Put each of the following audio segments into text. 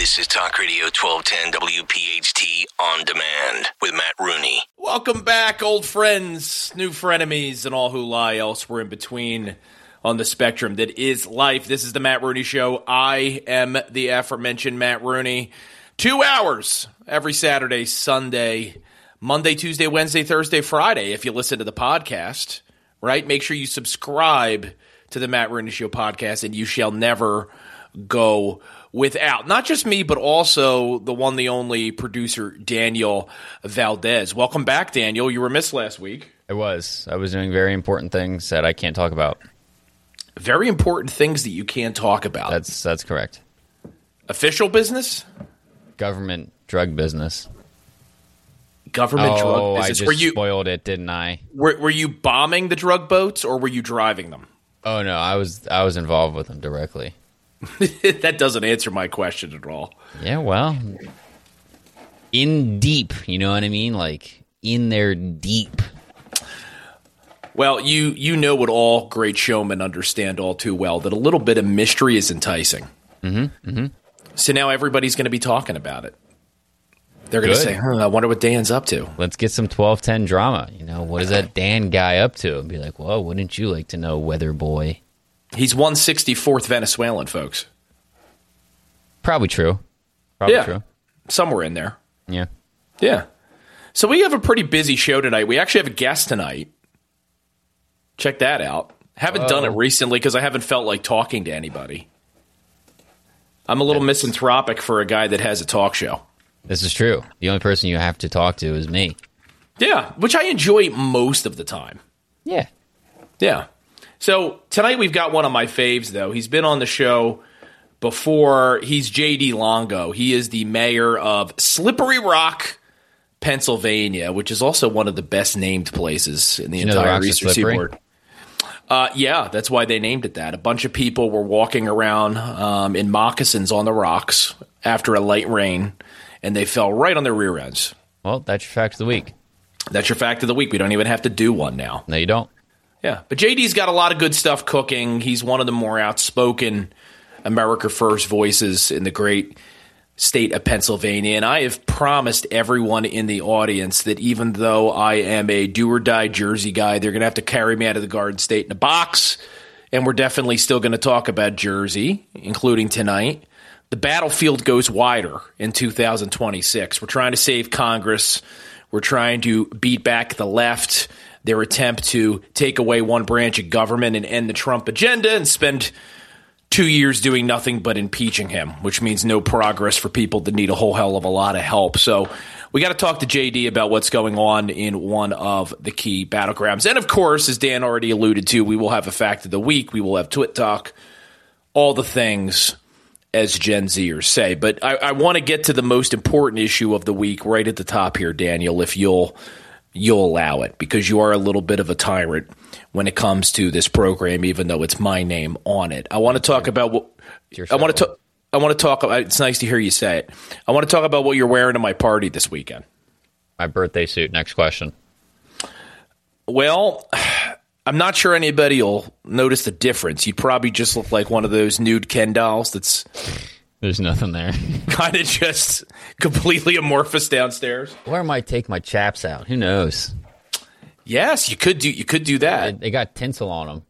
This is Talk Radio 1210 WPHT On Demand with Matt Rooney. Welcome back, old friends, new frenemies, and all who lie elsewhere in between on the spectrum that is life. This is the Matt Rooney Show. I am the aforementioned Matt Rooney. 2 hours every Saturday, Sunday, Monday, Tuesday, Wednesday, Thursday, Friday. If you listen to the podcast, right? Make sure you subscribe to the Matt Rooney Show podcast, and you shall never go without. Not just me, but also the one, the only producer, Daniel Valdez. Welcome back, Daniel. You were missed last week. I was doing very important things that I can't talk about. Very important things that you can't talk about. That's correct. Official business? Government drug business. Government drug business. I just spoiled it, didn't I? Were you bombing the drug boats, or were you driving them? Oh no, I was involved with them directly. That doesn't answer my question at all. Yeah, well, in deep, you know what I mean? Like in there deep. Well, you know what all great showmen understand all too well, that a little bit of mystery is enticing. Mm-hmm. Mm-hmm. So now everybody's going to be talking about it. They're going to say, I wonder what Dan's up to. Let's get some 1210 drama. You know, what is that Dan guy up to? And be like, well, wouldn't you like to know, weather boy? He's 164th Venezuelan, folks. Probably true. True. Somewhere in there. Yeah. Yeah. So we have a pretty busy show tonight. We actually have a guest tonight. Check that out. Haven't done it recently because I haven't felt like talking to anybody. I'm a little misanthropic for a guy that has a talk show. This is true. The only person you have to talk to is me. Yeah, which I enjoy most of the time. Yeah. Yeah. So tonight we've got one of my faves, though. He's been on the show before. He's J.D. Longo. He is the mayor of Slippery Rock, Pennsylvania, which is also one of the best named places in the entire Eastern Seaboard. Yeah, that's why they named it that. A bunch of people were walking around in moccasins on the rocks after a light rain, and they fell right on their rear ends. Well, that's your fact of the week. That's your fact of the week. We don't even have to do one now. No, you don't. Yeah, but JD's got a lot of good stuff cooking. He's one of the more outspoken America First voices in the great state of Pennsylvania. And I have promised everyone in the audience that even though I am a do-or-die Jersey guy, they're going to have to carry me out of the Garden State in a box. And we're definitely still going to talk about Jersey, including tonight. The battlefield goes wider in 2026. We're trying to save Congress. We're trying to beat back the left, their attempt to take away one branch of government and end the Trump agenda, and spend 2 years doing nothing but impeaching him, which means no progress for people that need a whole hell of a lot of help. So we got to talk to JD about what's going on in one of the key battlegrounds. And of course, as Dan already alluded to, we will have a fact of the week. We will have Twit Talk, all the things, as Gen Zers say. But I want to get to the most important issue of the week right at the top here, Daniel, if you'll allow it, because you are a little bit of a tyrant when it comes to this program, even though it's my name on it. I want to talk about what I want to talk about. It's nice to hear you say it. I want to talk about what you're wearing to my party this weekend. My birthday suit. Next question. Well, I'm not sure anybody will notice the difference. You'd probably just look like one of those nude Ken dolls that's there's nothing there. Kind of just completely amorphous downstairs. Or I might take my chaps out. Who knows? Yes, you could do that. They got tinsel on them.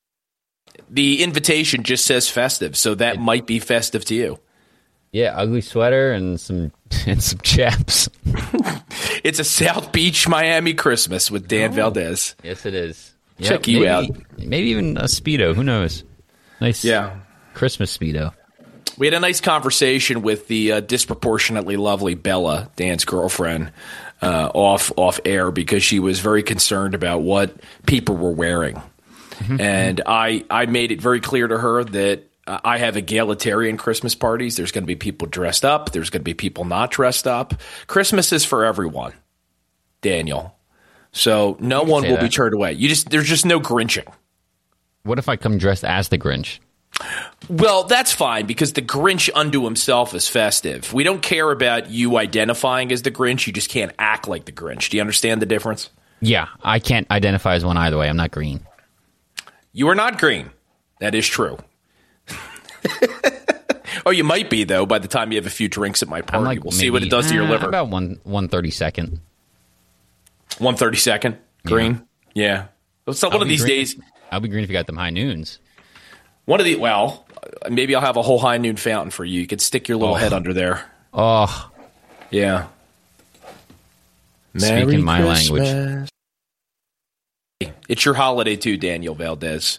The invitation just says festive, so that might be festive to you. Yeah, ugly sweater and some chaps. It's a South Beach, Miami Christmas with Dan Valdez. Yes, it is. Check you out. Maybe even a Speedo. Who knows? Nice. Yeah. Christmas Speedo. We had a nice conversation with the disproportionately lovely Bella, Dan's girlfriend, off air, because she was very concerned about what people were wearing. Mm-hmm. And I made it very clear to her that I have egalitarian Christmas parties. There's going to be people dressed up. There's going to be people not dressed up. Christmas is for everyone, Daniel. So no one will be turned away. There's just no Grinching. What if I come dressed as the Grinch? Well, that's fine, because the Grinch unto himself is festive. We don't care about you identifying as the Grinch. You just can't act like the Grinch. Do you understand the difference? Yeah, I can't identify as one either way. I'm not green. You are not green. That is true. Oh, you might be, though, by the time you have a few drinks at my party. I'm like, we'll see what it does to your liver. About 132nd. 132nd? Green? Yeah. So one of these days... I'll be green if you got them high noons. Well, maybe I'll have a whole high noon fountain for you. You could stick your little head under there. Oh. Yeah. Speaking my language. It's your holiday too, Daniel Valdez.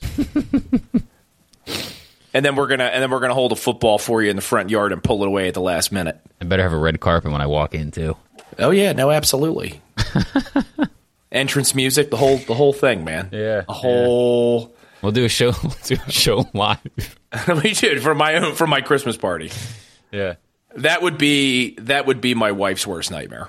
And then we're gonna hold a football for you in the front yard and pull it away at the last minute. I better have a red carpet when I walk in too. Oh yeah, no, absolutely. Entrance music, the whole thing, man. Yeah, a whole. We'll do a show. Live. We should for my Christmas party. Yeah, that would be my wife's worst nightmare.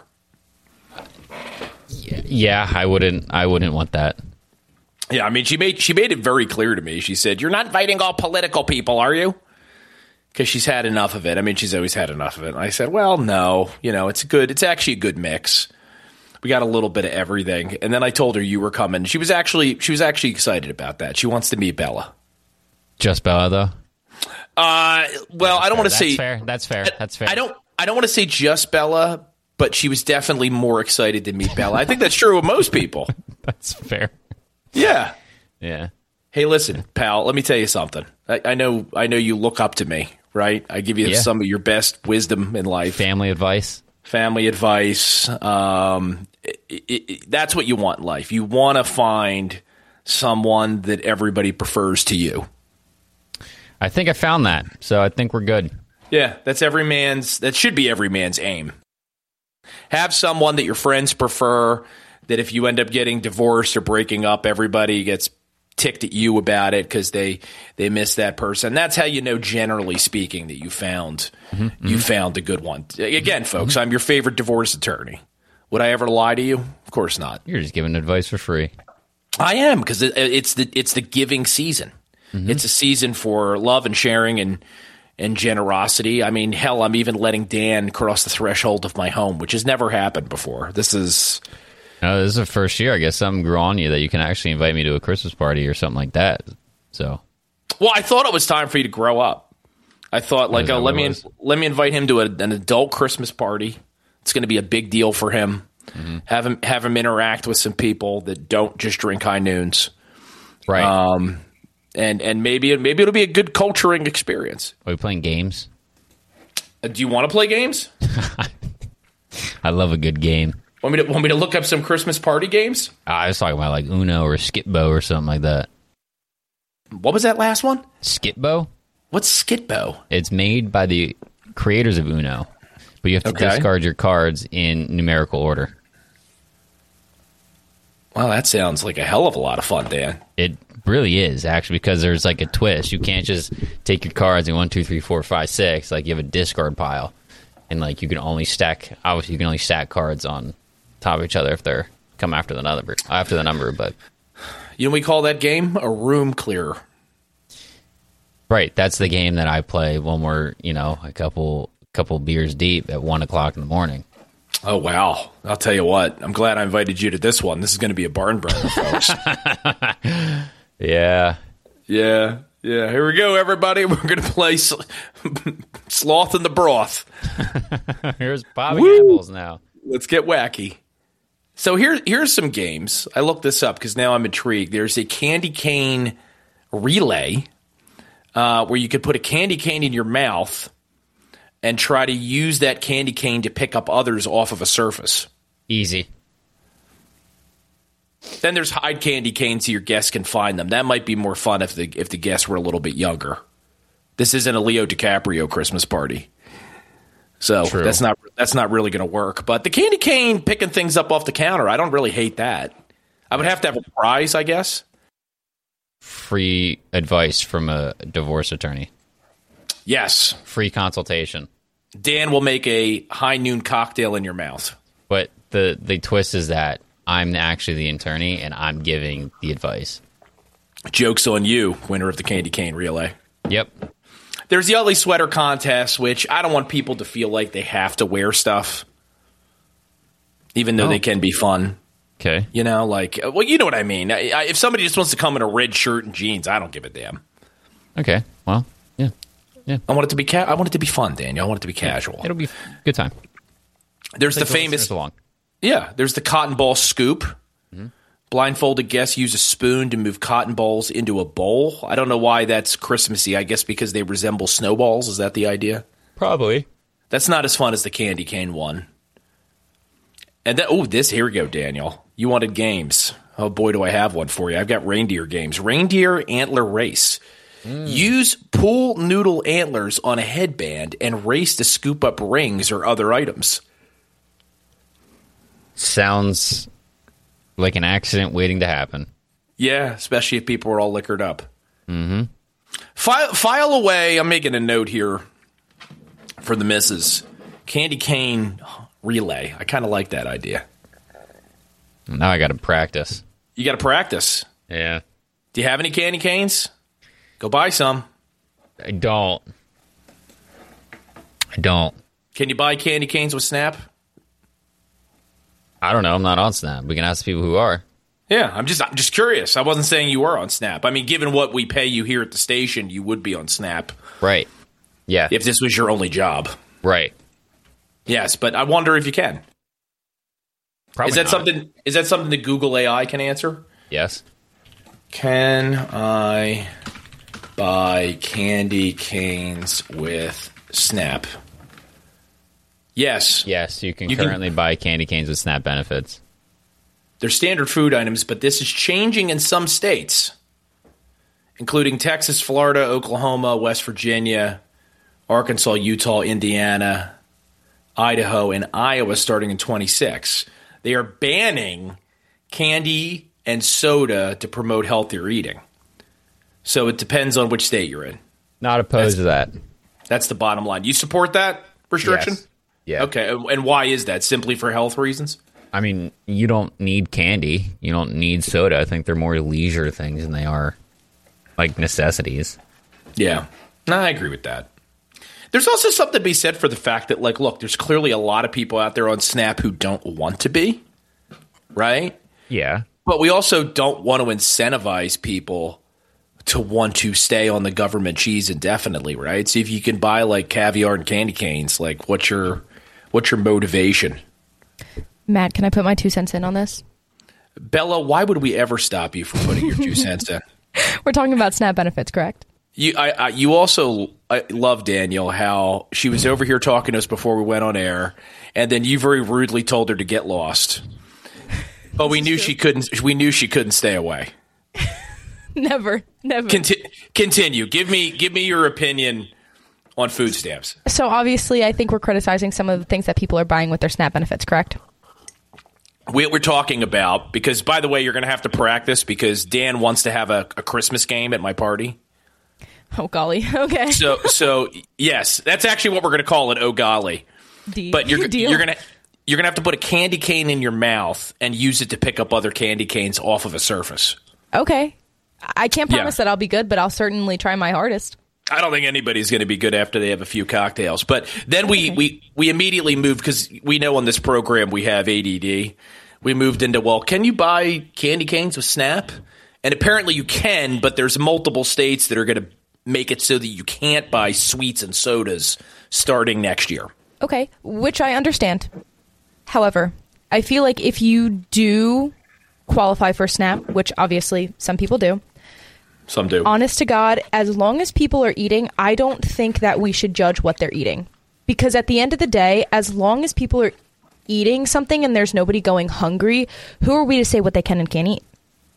Yeah, I wouldn't want that. Yeah, I mean, she made it very clear to me. She said, "You're not inviting all political people, are you?" Because she's had enough of it. I mean, she's always had enough of it. And I said, "Well, no. It's actually a good mix. We got a little bit of everything." And then I told her you were coming. She was actually excited about that. She wants to meet Bella. Just Bella, though. Well, I don't want to say That's fair. I don't want to say just Bella, but she was definitely more excited to meet Bella. I think that's true of most people. That's fair. Yeah. Yeah. Hey, listen, pal, let me tell you something. I know you look up to me, right? I give you some of your best wisdom in life. Family advice. That's what you want in life. You want to find someone that everybody prefers to you. I think I found that, so I think we're good. Yeah, that should be every man's aim. Have someone that your friends prefer, that if you end up getting divorced or breaking up, everybody gets ticked at you about it because they miss that person. That's how you know, generally speaking, that you found a good one. Again, folks, I'm your favorite divorce attorney. Would I ever lie to you? Of course not. You're just giving advice for free. I am, because it's the giving season. Mm-hmm. It's a season for love and sharing and generosity. I mean, hell, I'm even letting Dan cross the threshold of my home, which has never happened before. This is the first year. I guess something grew on you that you can actually invite me to a Christmas party or something like that. So, well, I thought it was time for you to grow up. I thought, like, let me invite him to an adult Christmas party. It's going to be a big deal for him. Mm-hmm. Have him interact with some people that don't just drink high noons, right? And maybe it'll be a good culturing experience. Are we playing games? Do you want to play games? I love a good game. Want me to look up some Christmas party games? I was talking about like Uno or Skitbo or something like that. What was that last one? Skitbo? What's Skitbo? It's made by the creators of Uno, but you have to discard your cards in numerical order. Wow, that sounds like a hell of a lot of fun, Dan. It really is, actually, because there's like a twist. You can't just take your cards in 1, 2, 3, 4, 5, 6. Like, you have a discard pile, and like you can only stack cards on top of each other if they're come after the number. But you know, we call that game a room clearer. Right, that's the game that I play when we're a couple beers deep at 1 o'clock in the morning. Oh, wow. I'll tell you what. I'm glad I invited you to this one. This is going to be a barn burner, folks. Yeah. Here we go, everybody. We're going to play Sloth in the Broth. Here's Bobby Apples now. Let's get wacky. So here's some games. I looked this up because now I'm intrigued. There's a candy cane relay where you could put a candy cane in your mouth and try to use that candy cane to pick up others off of a surface. Easy. Then there's hide candy canes so your guests can find them. That might be more fun if the guests were a little bit younger. This isn't a Leo DiCaprio Christmas party. So True. that's not really going to work. But the candy cane picking things up off the counter, I don't really hate that. I would have to have a prize, I guess. Free advice from a divorce attorney. Yes. Free consultation. Dan will make a high noon cocktail in your mouth. But the twist is that I'm actually the attorney and I'm giving the advice. Joke's on you, winner of the candy cane relay. Yep. There's the ugly sweater contest, which I don't want people to feel like they have to wear stuff, even though they can be fun. Okay. You know, like, well, you know what I mean. If somebody just wants to come in a red shirt and jeans, I don't give a damn. Okay. Well, yeah. Yeah. I want it to be I want it to be fun, Daniel. I want it to be casual. It'll be a good time. There's the famous along. Yeah, there's the cotton ball scoop. Blindfolded guests use a spoon to move cotton balls into a bowl. I don't know why that's Christmassy. I guess because they resemble snowballs. Is that the idea? Probably. That's not as fun as the candy cane one. And here we go, Daniel. You wanted games. Oh boy, do I have one for you. I've got reindeer games. Reindeer antler race. Use pool noodle antlers on a headband and race to scoop up rings or other items. Sounds like an accident waiting to happen. Yeah, especially if people are all liquored up. Mm-hmm. File away. I'm making a note here for the missus. Candy cane relay. I kind of like that idea. Now I got to practice. You got to practice. Yeah. Do you have any candy canes? Go buy some. I don't. Can you buy candy canes with Snap? I don't know. I'm not on Snap. We can ask people who are. Yeah, I'm just curious. I wasn't saying you were on Snap. I mean, given what we pay you here at the station, you would be on Snap. Right. Yeah. If this was your only job. Right. Yes, but I wonder if you can. Probably is that not. Is that something that Google AI can answer? Yes. Can I buy candy canes with Snap? Yes. Yes, you can currently buy candy canes with SNAP benefits. They're standard food items, but this is changing in some states, including Texas, Florida, Oklahoma, West Virginia, Arkansas, Utah, Indiana, Idaho, and Iowa starting in 26. They are banning candy and soda to promote healthier eating. So it depends on which state you're in. Not opposed to that. That's the bottom line. You support that restriction? Yes. Yeah. Okay, and why is that? Simply for health reasons? I mean, you don't need candy. You don't need soda. I think they're more leisure things than they are, like, necessities. Yeah. No, I agree with that. There's also something to be said for the fact that, like, look, there's clearly a lot of people out there on Snap who don't want to be, right? Yeah. But we also don't want to incentivize people to want to stay on the government cheese indefinitely, right? So if you can buy, like, caviar and candy canes, like, what's your motivation? Matt, can I put my 2 cents in on this? Bella, why would we ever stop you from putting your 2 cents in? We're talking about SNAP benefits, correct? You also love Daniel, how she was over here talking to us before we went on air, and then you very rudely told her to get lost. But we knew she couldn't. We knew she couldn't stay away. Never. Continue. Give me your opinion on food stamps. So obviously, I think we're criticizing some of the things that people are buying with their SNAP benefits, correct? We're talking about, because, by the way, you're going to have to practice because Dan wants to have a Christmas game at my party. Oh, golly. Okay. So yes, that's actually what we're going to call it, oh, golly. But you're going to have to put a candy cane in your mouth and use it to pick up other candy canes off of a surface. Okay. I can't promise that I'll be good, but I'll certainly try my hardest. I don't think anybody's going to be good after they have a few cocktails. But then we immediately moved, because we know on this program we have ADD. We moved into, well, can you buy candy canes with Snap? And apparently you can, but there's multiple states that are going to make it so that you can't buy sweets and sodas starting next year. Okay, which I understand. However, I feel like if you do qualify for SNAP, which obviously some people do. Some do. Honest to God, as long as people are eating, I don't think that we should judge what they're eating. Because at the end of the day, as long as people are eating something and there's nobody going hungry, who are we to say what they can and can't eat?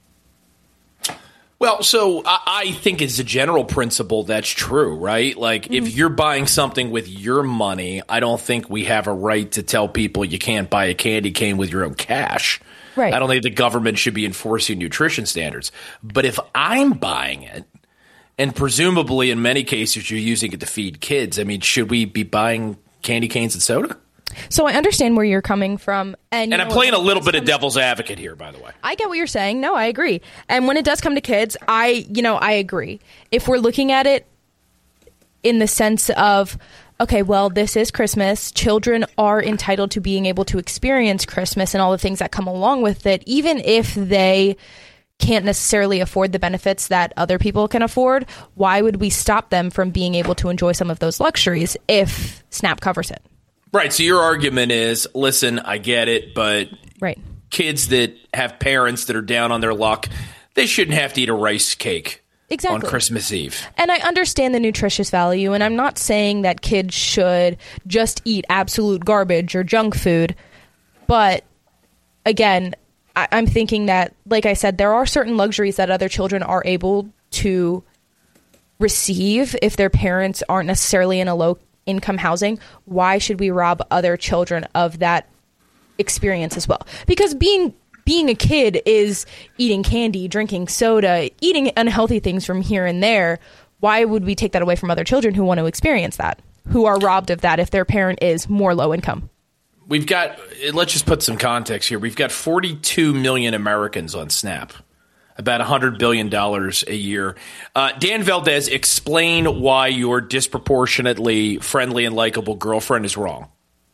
Well, so I think as a general principle, that's true, right? Like, if you're buying something with your money, I don't think we have a right to tell people you can't buy a candy cane with your own cash. Right. I don't think the government should be enforcing nutrition standards. But if I'm buying it, and presumably in many cases you're using it to feed kids, I mean, should we be buying candy canes and soda? So I understand where you're coming from. And I'm playing a little bit of devil's advocate here, by the way. I get what you're saying. No, I agree. And when it does come to kids, I agree. If we're looking at it in the sense of, okay, well, this is Christmas. Children are entitled to being able to experience Christmas and all the things that come along with it, even if they can't necessarily afford the benefits that other people can afford, why would we stop them from being able to enjoy some of those luxuries if SNAP covers it? Right. So your argument is, listen, I get it, but Right. kids that have parents that are down on their luck, they shouldn't have to eat a rice cake Exactly. on Christmas Eve. And I understand the nutritious value, and I'm not saying that kids should just eat absolute garbage or junk food. But again, I'm thinking that, like I said, there are certain luxuries that other children are able to receive if their parents aren't necessarily in a low-income housing. Why should we rob other children of that experience as well? Because being a kid is eating candy, drinking soda, eating unhealthy things from here and there. Why would we take that away from other children who want to experience that, who are robbed of that if their parent is more low income? We've got, let's just put some context here. We've got 42 million Americans on SNAP, about $100 billion a year. Dan Valdez, explain why your disproportionately friendly and likable girlfriend is wrong.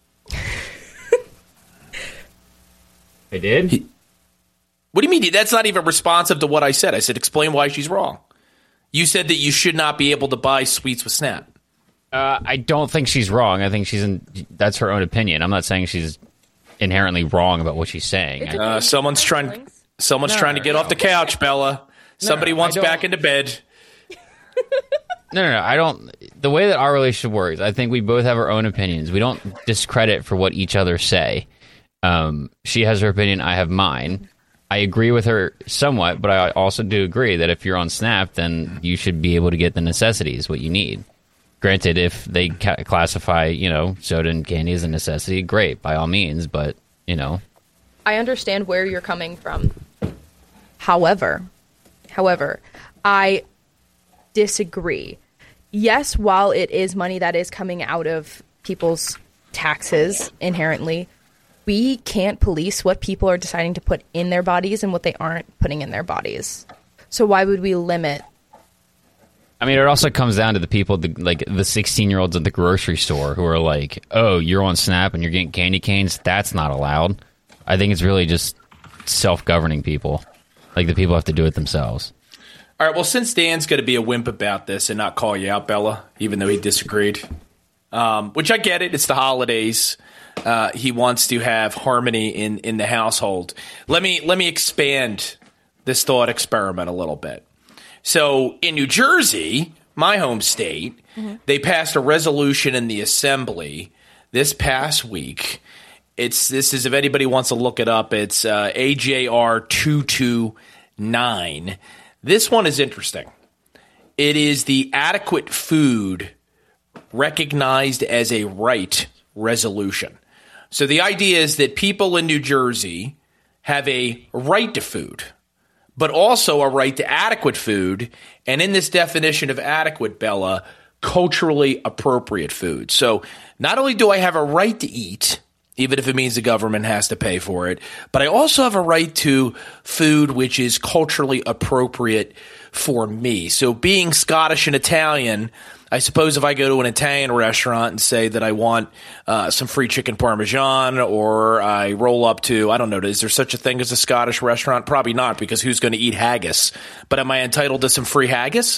I did? What do you mean? That's not even responsive to what I said. I said, explain why she's wrong. You said that you should not be able to buy sweets with SNAP. I don't think she's wrong. I think that's her own opinion. I'm not saying she's inherently wrong about what she's saying. Someone's trying to get off the couch, Bella. Somebody wants back into bed. No. I don't. The way that our relationship works, I think we both have our own opinions. We don't discredit for what each other say. She has her opinion. I have mine. I agree with her somewhat, but I also do agree that if you're on SNAP, then you should be able to get the necessities, what you need. Granted, if they classify, soda and candy as a necessity, great, by all means, but, I understand where you're coming from. However, I disagree. Yes, while it is money that is coming out of people's taxes inherently, we can't police what people are deciding to put in their bodies and what they aren't putting in their bodies. So why would we limit? I mean, it also comes down to the people, like the 16-year-olds at the grocery store who are like, oh, you're on SNAP and you're getting candy canes. That's not allowed. I think it's really just self-governing people. Like, the people have to do it themselves. All right, well, since Dan's going to be a wimp about this and not call you out, Bella, even though he disagreed, which I get it, it's the holidays. He wants to have harmony in the household. Let me expand this thought experiment a little bit. So in New Jersey, my home state, they passed a resolution in the assembly this past week. This is, if anybody wants to look it up, it's AJR 229. This one is interesting. It is the Adequate Food Recognized as a Right resolution. So the idea is that people in New Jersey have a right to food, but also a right to adequate food. And in this definition of adequate, Bella, culturally appropriate food. So not only do I have a right to eat, even if it means the government has to pay for it, but I also have a right to food which is culturally appropriate for me. So being Scottish and Italian, I suppose if I go to an Italian restaurant and say that I want some free chicken parmesan, or I roll up to, I don't know, is there such a thing as a Scottish restaurant? Probably not, because who's going to eat haggis? But am I entitled to some free haggis?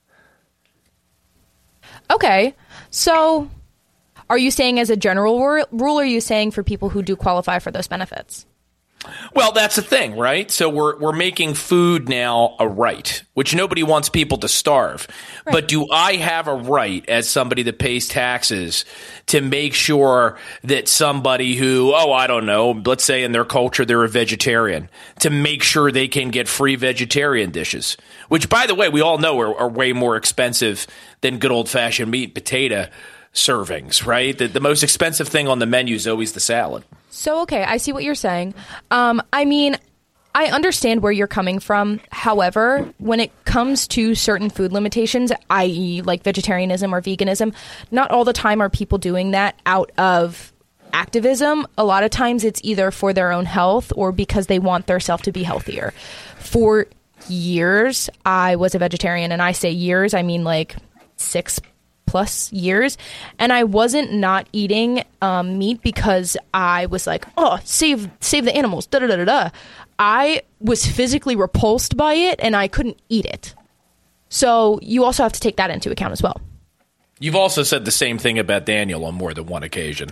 Okay, so are you saying as a general rule, or are you saying for people who do qualify for those benefits? Well, that's the thing, right? So we're making food now a right, which nobody wants people to starve. Right. But do I have a right as somebody that pays taxes to make sure that somebody who, I don't know, let's say in their culture they're a vegetarian, to make sure they can get free vegetarian dishes, which, by the way, we all know are way more expensive than good old-fashioned meat and potato servings, right? The most expensive thing on the menu is always the salad. So, okay, I see what you're saying. I mean, I understand where you're coming from. However, when it comes to certain food limitations, i.e. like vegetarianism or veganism, not all the time are people doing that out of activism. A lot of times it's either for their own health or because they want their self to be healthier. For years, I was a vegetarian, and I say years, I mean like 6+ years, and I wasn't not eating meat because I was like, save the animals, I was physically repulsed by it and I couldn't eat it. So you also have to take that into account as well. You've also said the same thing about Daniel on more than one occasion.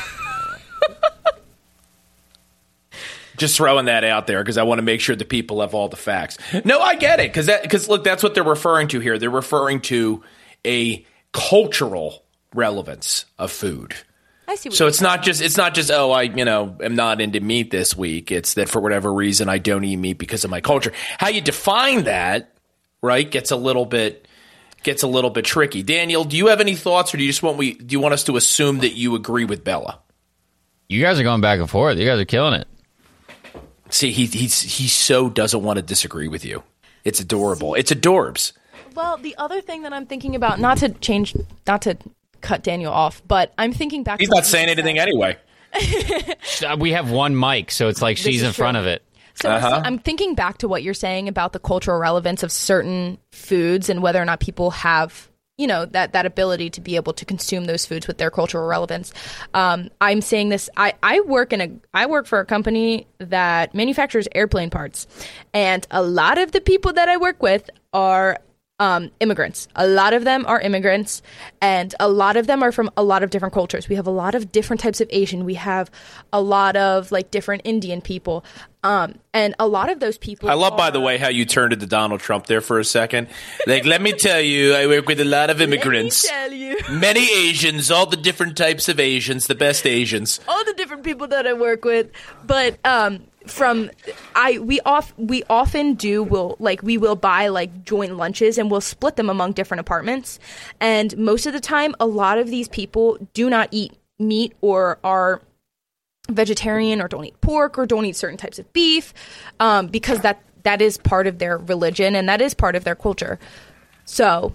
Just throwing that out there because I want to make sure the people have all the facts. No, I get it because look, that's what they're referring to here. They're referring to a cultural relevance of food. I see. So it's not just oh, I am not into meat this week. It's that for whatever reason I don't eat meat because of my culture. How you define that, right, gets a little bit tricky. Daniel, do you have any thoughts, or do you want us to assume that you agree with Bella? You guys are going back and forth. You guys are killing it. See, he so doesn't want to disagree with you. It's adorable. It's adorbs. Well, the other thing that I'm thinking about, not to cut Daniel off, but I'm thinking back. He's not saying anything anyway. We have one mic, so it's like she's in front of it. So I'm thinking back to what you're saying about the cultural relevance of certain foods and whether or not people have, that ability to be able to consume those foods with their cultural relevance. I'm saying this. I work for a company that manufactures airplane parts, and a lot of the people that I work with are immigrants. A lot of them are immigrants, and a lot of them are from a lot of different cultures. We have a lot of different types of Asian. We have a lot of different Indian people. And a lot of those people. I love, by the way, how you turned into Donald Trump there for a second. Let me tell you, I work with a lot of immigrants. Let me tell you. Many Asians, all the different types of Asians, the best Asians. All the different people that I work with. But we often we will buy joint lunches and we'll split them among different apartments. And most of the time, a lot of these people do not eat meat or are vegetarian or don't eat pork or don't eat certain types of beef because that is part of their religion and that is part of their culture. So.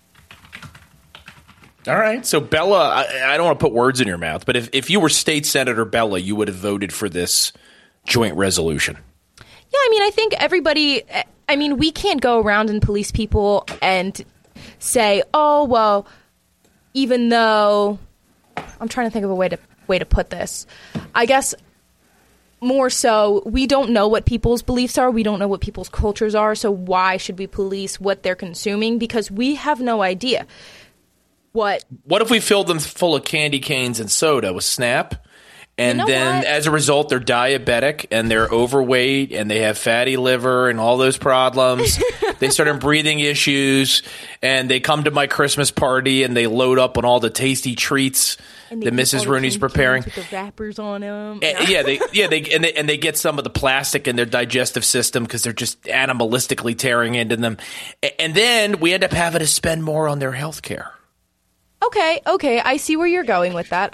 All right. So Bella, I don't want to put words in your mouth, but if you were State Senator Bella, you would have voted for this joint resolution. Yeah, I think everybody, we can't go around and police people and say, oh, well, even though, I'm trying to think of a way to put this. I guess more so, we don't know what people's beliefs are. We don't know what people's cultures are. So why should we police what they're consuming? Because we have no idea. What if we filled them full of candy canes and soda with Snap? And as a result, they're diabetic and they're overweight and they have fatty liver and all those problems. They start having breathing issues and they come to my Christmas party and they load up on all the tasty treats that Mrs. Rooney's preparing. With the wrappers on them. And they get some of the plastic in their digestive system because they're just animalistically tearing into them. And then we end up having to spend more on their health care. Okay. I see where you're going with that.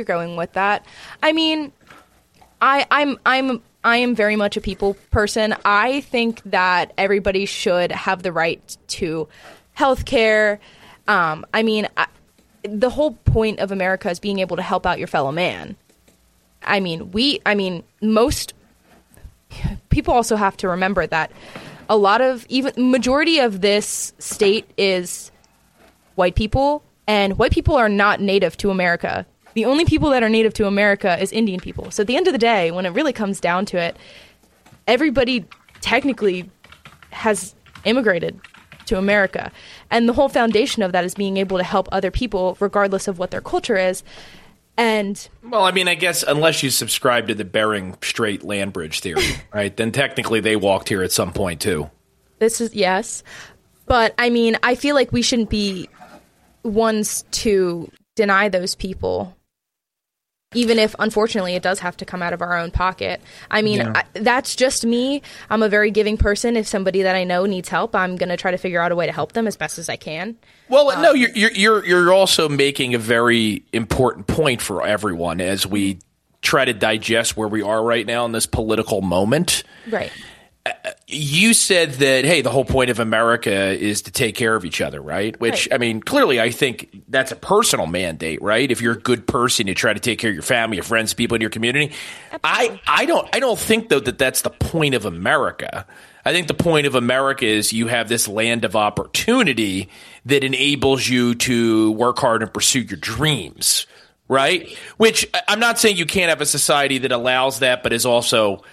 I am very much a people person. I think that everybody should have the right to health care. The whole point of America is being able to help out your fellow man. Most people also have to remember that majority of this state is white people. And white people are not native to America. The only people that are native to America is Indian people. So at the end of the day, when it really comes down to it, everybody technically has immigrated to America. And the whole foundation of that is being able to help other people regardless of what their culture is. And well, I guess unless you subscribe to the Bering Strait land bridge theory, right? Then technically they walked here at some point too. Yes. But I feel like we shouldn't be ones to deny those people, even if unfortunately it does have to come out of our own pocket. That's just me. I'm a very giving person. If somebody that I know needs help, I'm going to try to figure out a way to help them as best as I can. Well, no, you're also making a very important point for everyone as we try to digest where we are right now in this political moment. Right. You said that, hey, the whole point of America is to take care of each other, right? Which, right. Clearly I think that's a personal mandate, right? If you're a good person, you try to take care of your family, your friends, people in your community. Absolutely. I don't think, though, that that's the point of America. I think the point of America is you have this land of opportunity that enables you to work hard and pursue your dreams, right? Which I'm not saying you can't have a society that allows that, but is also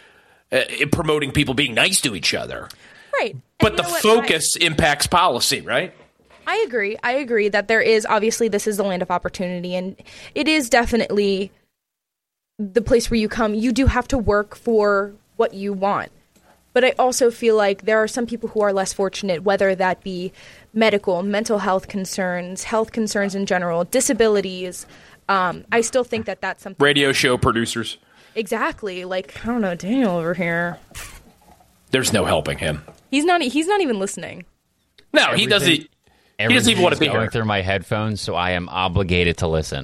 promoting people being nice to each other. Right. But the focus impacts policy, right? I agree. I agree that there is, obviously, this is the land of opportunity, and it is definitely the place where you come. You do have to work for what you want. But I also feel like there are some people who are less fortunate, whether that be medical, mental health concerns in general, disabilities. I still think that that's something. Radio show producers. Exactly. Like, I don't know, Daniel over here. There's no helping him. He's not even listening. No, he doesn't. He doesn't even want to be going here. through my headphones, so I am obligated to listen.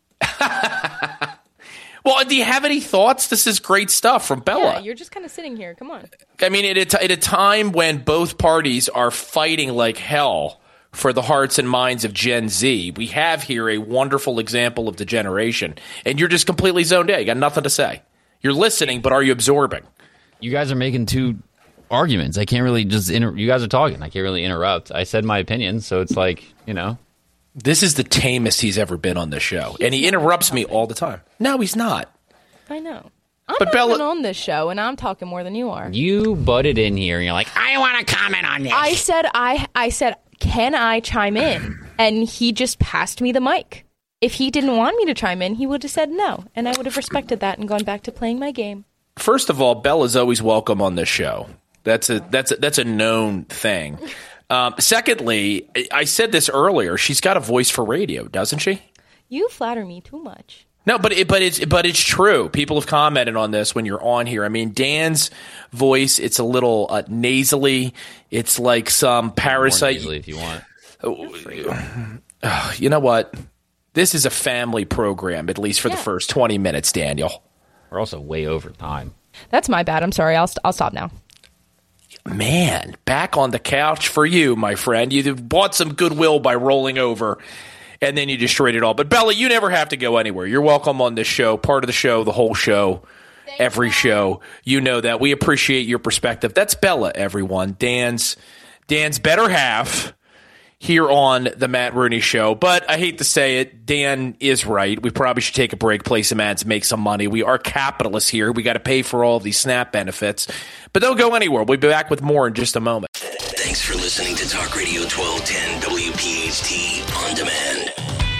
Well, do you have any thoughts? This is great stuff from Bella. Yeah, you're just kind of sitting here. Come on. I mean, at a time when both parties are fighting like hell for the hearts and minds of Gen Z, we have here a wonderful example of degeneration. And you're just completely zoned out. You got nothing to say. You're listening, but are you absorbing? You guys are making two arguments. I can't really just you guys are talking. I can't really interrupt. I said my opinion, so it's like, This is the tamest he's ever been on this show. And he interrupts me all the time. No, he's not. I know. But Bella, been on this show, and I'm talking more than you are. You butted in here, and you're like, I want to comment on this. I said, can I chime in? And he just passed me the mic. If he didn't want me to chime in, he would have said no, and I would have respected that and gone back to playing my game. First of all, Bella's always welcome on this show. That's a known thing. Secondly, I said this earlier. She's got a voice for radio, doesn't she? You flatter me too much. No, but it's true. People have commented on this when you're on here. I mean, Dan's voice, it's a little nasally. It's like some parasite. More nasally if you want. You know what? This is a family program, at least for the first 20 minutes, Daniel. We're also way over time. That's my bad. I'm sorry. I'll stop now. Man, back on the couch for you, my friend. You bought some goodwill by rolling over, and then you destroyed it all. But, Bella, you never have to go anywhere. You're welcome on this show, part of the show, the whole show, every show. You know that. We appreciate your perspective. That's Bella, everyone. Dan's better half here on the Matt Rooney Show. But I hate to say it, Dan is right. We probably should take a break, play some ads, make some money. We are capitalists here. We got to pay for all of these SNAP benefits. But don't go anywhere. We'll be back with more in just a moment. Thanks for listening to Talk Radio 1210 WPHT On Demand.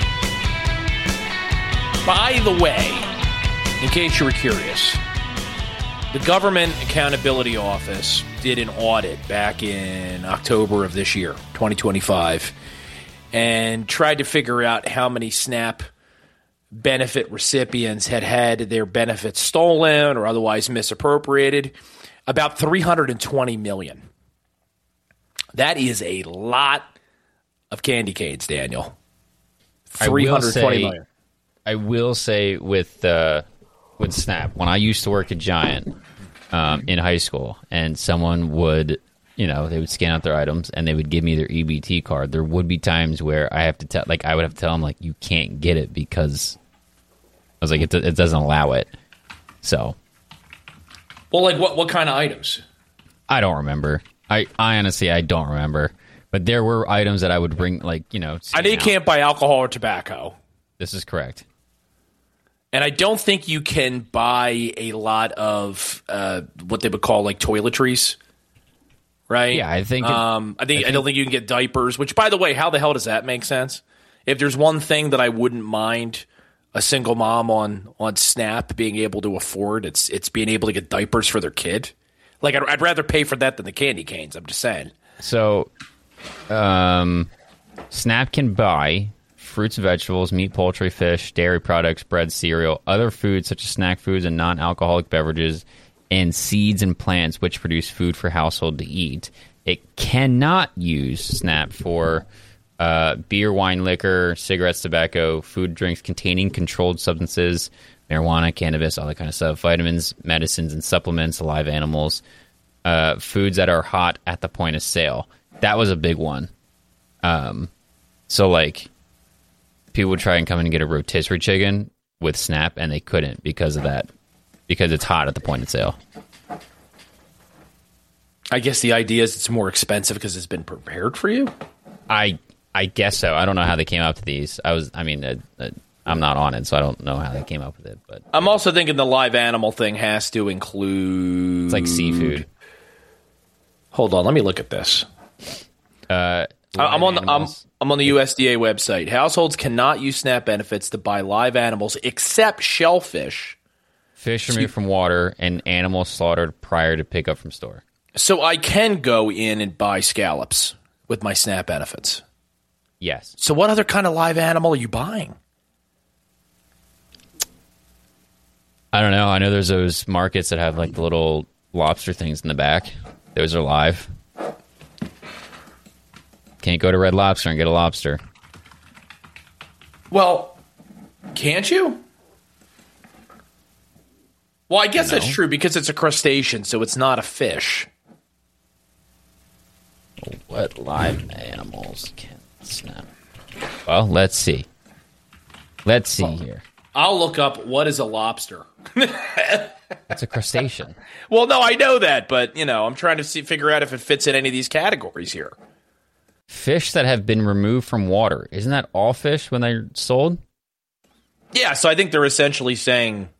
By the way, in case you were curious, the Government Accountability Office did an audit back in October of this year, 2025, and tried to figure out how many SNAP benefit recipients had their benefits stolen or otherwise misappropriated. About 320 million. That is a lot of candy canes, Daniel. 320 million. I will say with SNAP, when I used to work at Giant in high school, and someone would, they would scan out their items and they would give me their EBT card. There would be times where I would have to tell them, you can't get it because I was like, it doesn't allow it. So. Well, what kind of items? I don't remember. I honestly, I don't remember. But there were items that I would bring, I know you can't buy alcohol or tobacco. This is correct. And I don't think you can buy a lot of what they would call toiletries, right? Yeah, I think. I don't think you can get diapers. Which, by the way, how the hell does that make sense? If there's one thing that I wouldn't mind a single mom on SNAP being able to afford, it's being able to get diapers for their kid. I'd rather pay for that than the candy canes. I'm just saying. So, SNAP can buy fruits, vegetables, meat, poultry, fish, dairy products, bread, cereal, other foods such as snack foods and non-alcoholic beverages, and seeds and plants which produce food for household to eat. It cannot use SNAP for beer, wine, liquor, cigarettes, tobacco, food, drinks containing controlled substances, marijuana, cannabis, all that kind of stuff, vitamins, medicines, and supplements, live animals, foods that are hot at the point of sale. That was a big one. People would try and come in and get a rotisserie chicken with SNAP, and they couldn't because of that, because it's hot at the point of sale. I guess the idea is it's more expensive because it's been prepared for you? I guess so. I don't know how they came up to these. I'm I'm not on it, so I don't know how they came up with it. But I'm also thinking the live animal thing has to include... it's like seafood. Hold on, let me look at this. I'm on the USDA website. Households cannot use SNAP benefits to buy live animals except shellfish. Fish removed from water and animals slaughtered prior to pickup from store. So I can go in and buy scallops with my SNAP benefits. Yes. So what other kind of live animal are you buying? I don't know. I know there's those markets that have like the little lobster things in the back. Those are live. Can't go to Red Lobster and get a lobster. Well, can't you? Well, I guess that's true because it's a crustacean, so it's not a fish. What live animals can SNAP? Well, let's see. Let's see here. I'll look up what is a lobster. It's a crustacean. Well, no, I know that, but I'm trying to figure out if it fits in any of these categories here. Fish that have been removed from water. Isn't that all fish when they're sold? Yeah, so I think they're essentially saying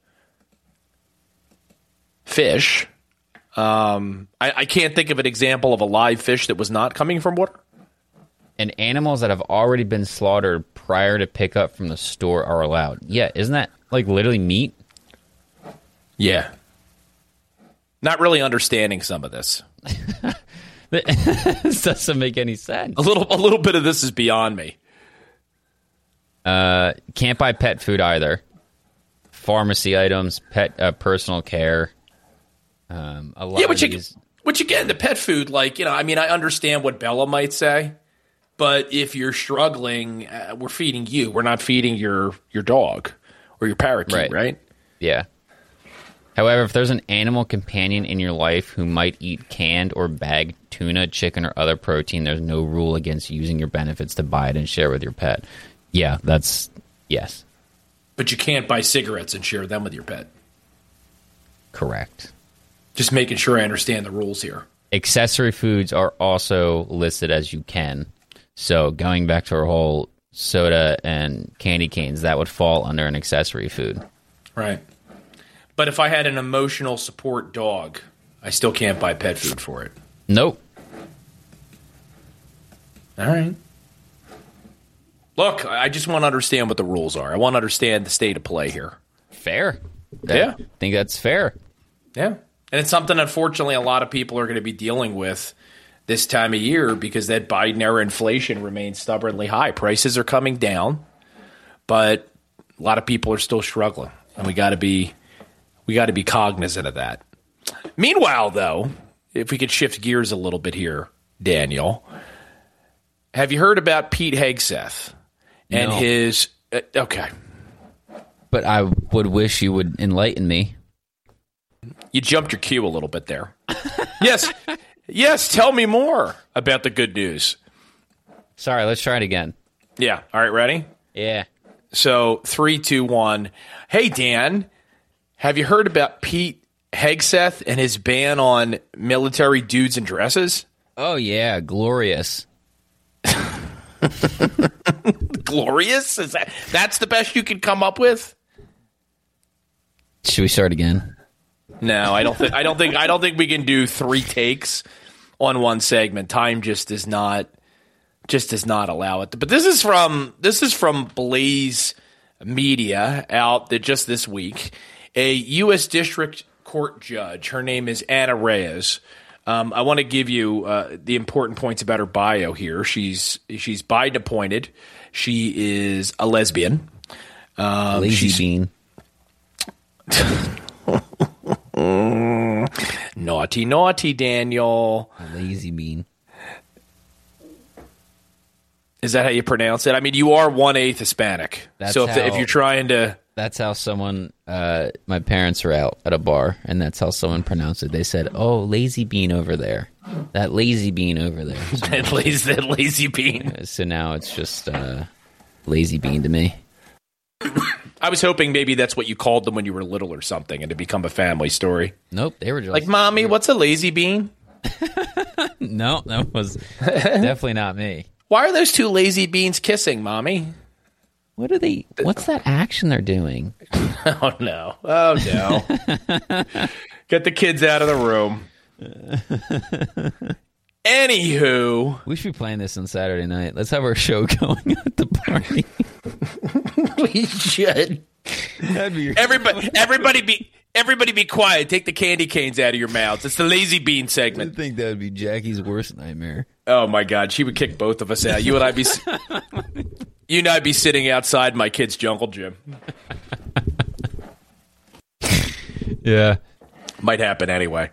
fish. I can't think of an example of a live fish that was not coming from water. And animals that have already been slaughtered prior to pickup from the store are allowed. Yeah, isn't that like literally meat? Yeah. Not really understanding some of this. This doesn't make any sense. A little bit of this is beyond me. Can't buy pet food either. Pharmacy items, pet personal care. A lot of these... which again, the pet food, I understand what Bella might say, but if you're struggling, we're feeding you. We're not feeding your dog or your parakeet, right? Yeah. However, if there's an animal companion in your life who might eat canned or bagged tuna, chicken, or other protein, there's no rule against using your benefits to buy it and share with your pet. Yeah, yes. But you can't buy cigarettes and share them with your pet. Correct. Just making sure I understand the rules here. Accessory foods are also listed as you can. So going back to our whole soda and candy canes, that would fall under an accessory food. Right. But if I had an emotional support dog, I still can't buy pet food for it. Nope. All right. Look, I just want to understand what the rules are. I want to understand the state of play here. Fair. Yeah. I think that's fair. Yeah. And it's something, unfortunately, a lot of people are going to be dealing with this time of year because that Biden-era inflation remains stubbornly high. Prices are coming down, but a lot of people are still struggling, and we got to be cognizant of that. Meanwhile, though, if we could shift gears a little bit here, Daniel, have you heard about Pete Hegseth and his okay. But I would wish you would enlighten me. You jumped your cue a little bit there. Yes, tell me more about the good news. Sorry, let's try it again. Yeah. All right, ready? Yeah. So 3, 2, 1. Hey, Dan, have you heard about Pete Hegseth and his ban on military dudes and dresses? Oh, yeah, glorious. Glorious? That's the best you could come up with? Should we start again? No, I don't think we can do 3 takes on one segment. Time just does not allow it. But this is from Blaze Media out that just this week. A U.S. District Court judge, her name is Anna Reyes. I want to give you the important points about her bio here. She's Biden appointed. She is a lesbian. Lazy bean. Naughty, Daniel. A lazy bean. Is that how you pronounce it? I mean, you are 1/8 Hispanic. So if you're trying to... That's how someone... my parents were out at a bar, and that's how someone pronounced it. They said, oh, lazy bean over there. That lazy bean over there. So, that lazy bean. So now it's just lazy bean to me. I was hoping maybe that's what you called them when you were little or something, and to become a family story. Nope, they were just... Like, Mommy, what's a lazy bean? No, that was definitely not me. Why are those 2 lazy beans kissing, Mommy? What are they? What's that action they're doing? Oh no! Get the kids out of the room. Anywho, We should be playing this on Saturday night. Let's have our show going at the party. we should. That'd be Everybody be quiet. Take the candy canes out of your mouths. It's the lazy bean I segment. think that would be Jackie's worst nightmare. Oh my God, she would kick both of us out. You and I'd be sitting outside my kid's jungle gym. Yeah. Might happen anyway.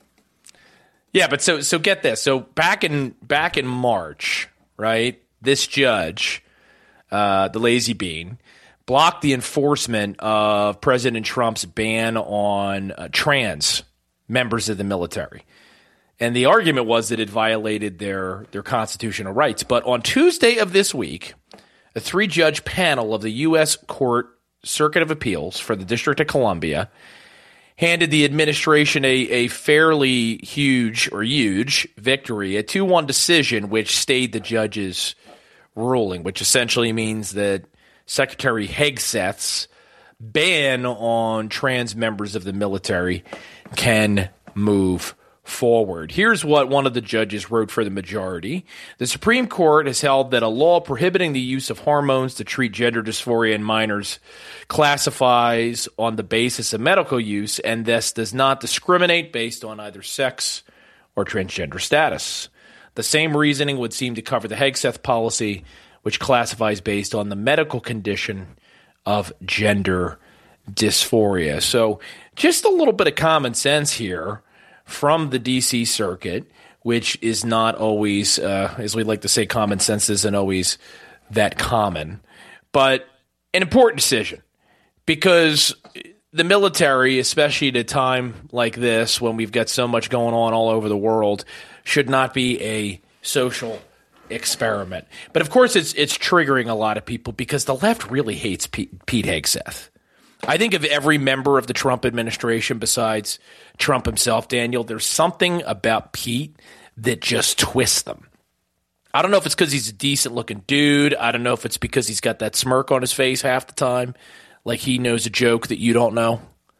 Yeah, but so get this. So back in March, right? This judge, the lazy bean, blocked the enforcement of President Trump's ban on trans members of the military. And the argument was that it violated their constitutional rights. But on Tuesday of this week, a 3-judge panel of the U.S. Circuit of Appeals for the District of Columbia handed the administration a fairly huge victory, a 2-1 decision, which stayed the judge's ruling, which essentially means that Secretary Hegseth's ban on trans members of the military can move forward. Here's what one of the judges wrote for the majority. The Supreme Court has held that a law prohibiting the use of hormones to treat gender dysphoria in minors classifies on the basis of medical use and thus does not discriminate based on either sex or transgender status. The same reasoning would seem to cover the Hegseth policy, which classifies based on the medical condition of gender dysphoria. So just a little bit of common sense here from the D.C. Circuit, which is not always, as we like to say, common sense isn't always that common, but an important decision because the military, especially at a time like this when we've got so much going on all over the world, should not be a social experiment. But of course, it's triggering a lot of people because the left really hates Pete Hegseth. I think of every member of the Trump administration besides Trump himself, Daniel, there's something about Pete that just twists them. I don't know if it's because he's a decent-looking dude. I don't know if it's because he's got that smirk on his face half the time, like he knows a joke that you don't know.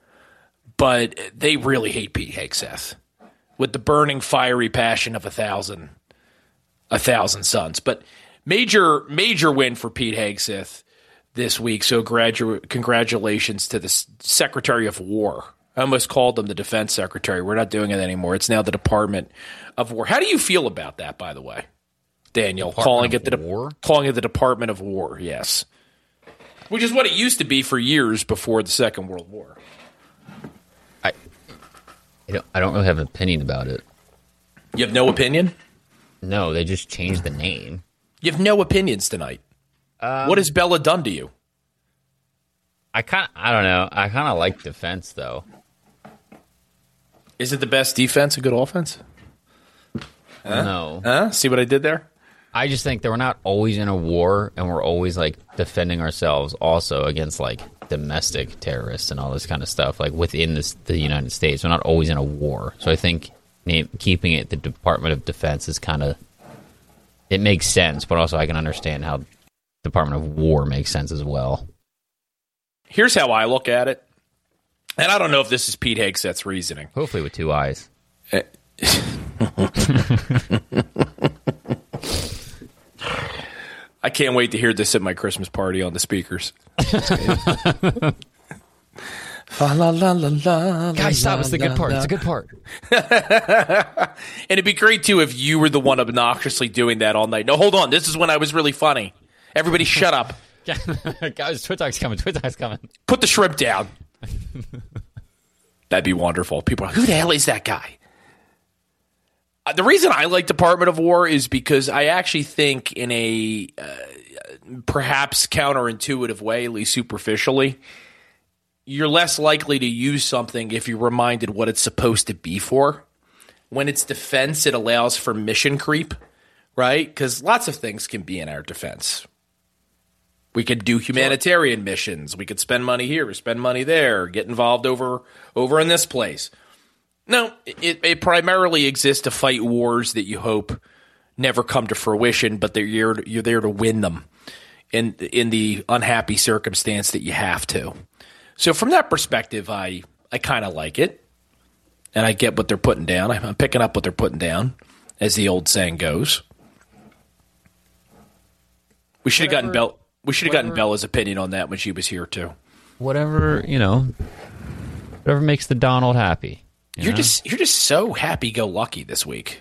But they really hate Pete Hegseth with the burning, fiery passion of a thousand suns. But major win for Pete Hegseth this week. So congratulations to the Secretary of War. I almost called him the Defense Secretary. We're not doing it anymore. It's now the Department of War. How do you feel about that, by the way, Daniel? Calling it the Department of War, yes. Which is what it used to be for years before the Second World War. I don't really have an opinion about it. You have no opinion? No, they just changed the name. You have no opinions tonight. What has Bella done to you? I don't know. I kind of like defense, though. Is it the best defense, a good offense? No. See what I did there? I just think that we're not always in a war, and we're always, like, defending ourselves also against, like, domestic terrorists and all this kind of stuff, like, within the United States. We're not always in a war. So I think keeping it the Department of Defense is kind of... It makes sense, but also I can understand how Department of War makes sense as well. Here's how I look at it. And I don't know if this is Pete Hegseth's reasoning. Hopefully with two eyes. I can't wait to hear this at my Christmas party on the speakers. Guys, stop. It's the good part. It's a good part. And it'd be great, too, if you were the one obnoxiously doing that all night. No, hold on. This is when I was really funny. Everybody shut up. Guys, Twitter's coming. Put the shrimp down. That'd be wonderful. People are like, who the hell is that guy? The reason I like Department of War is because I actually think in a perhaps counterintuitive way, at least superficially, you're less likely to use something if you're reminded what it's supposed to be for. When it's defense, it allows for mission creep, right? Because lots of things can be in our defense. We could do humanitarian missions. We could spend money here, or spend money there, get involved over in this place. No, it primarily exists to fight wars that you hope never come to fruition, but you're there to win them. in the unhappy circumstance that you have to. So from that perspective, I kind of like it, and I get what they're putting down. I'm picking up what they're putting down, as the old saying goes. We should have gotten Bella. We should have gotten Bella's opinion on that when she was here too. Whatever whatever makes the Donald happy. You're just so happy-go-lucky this week.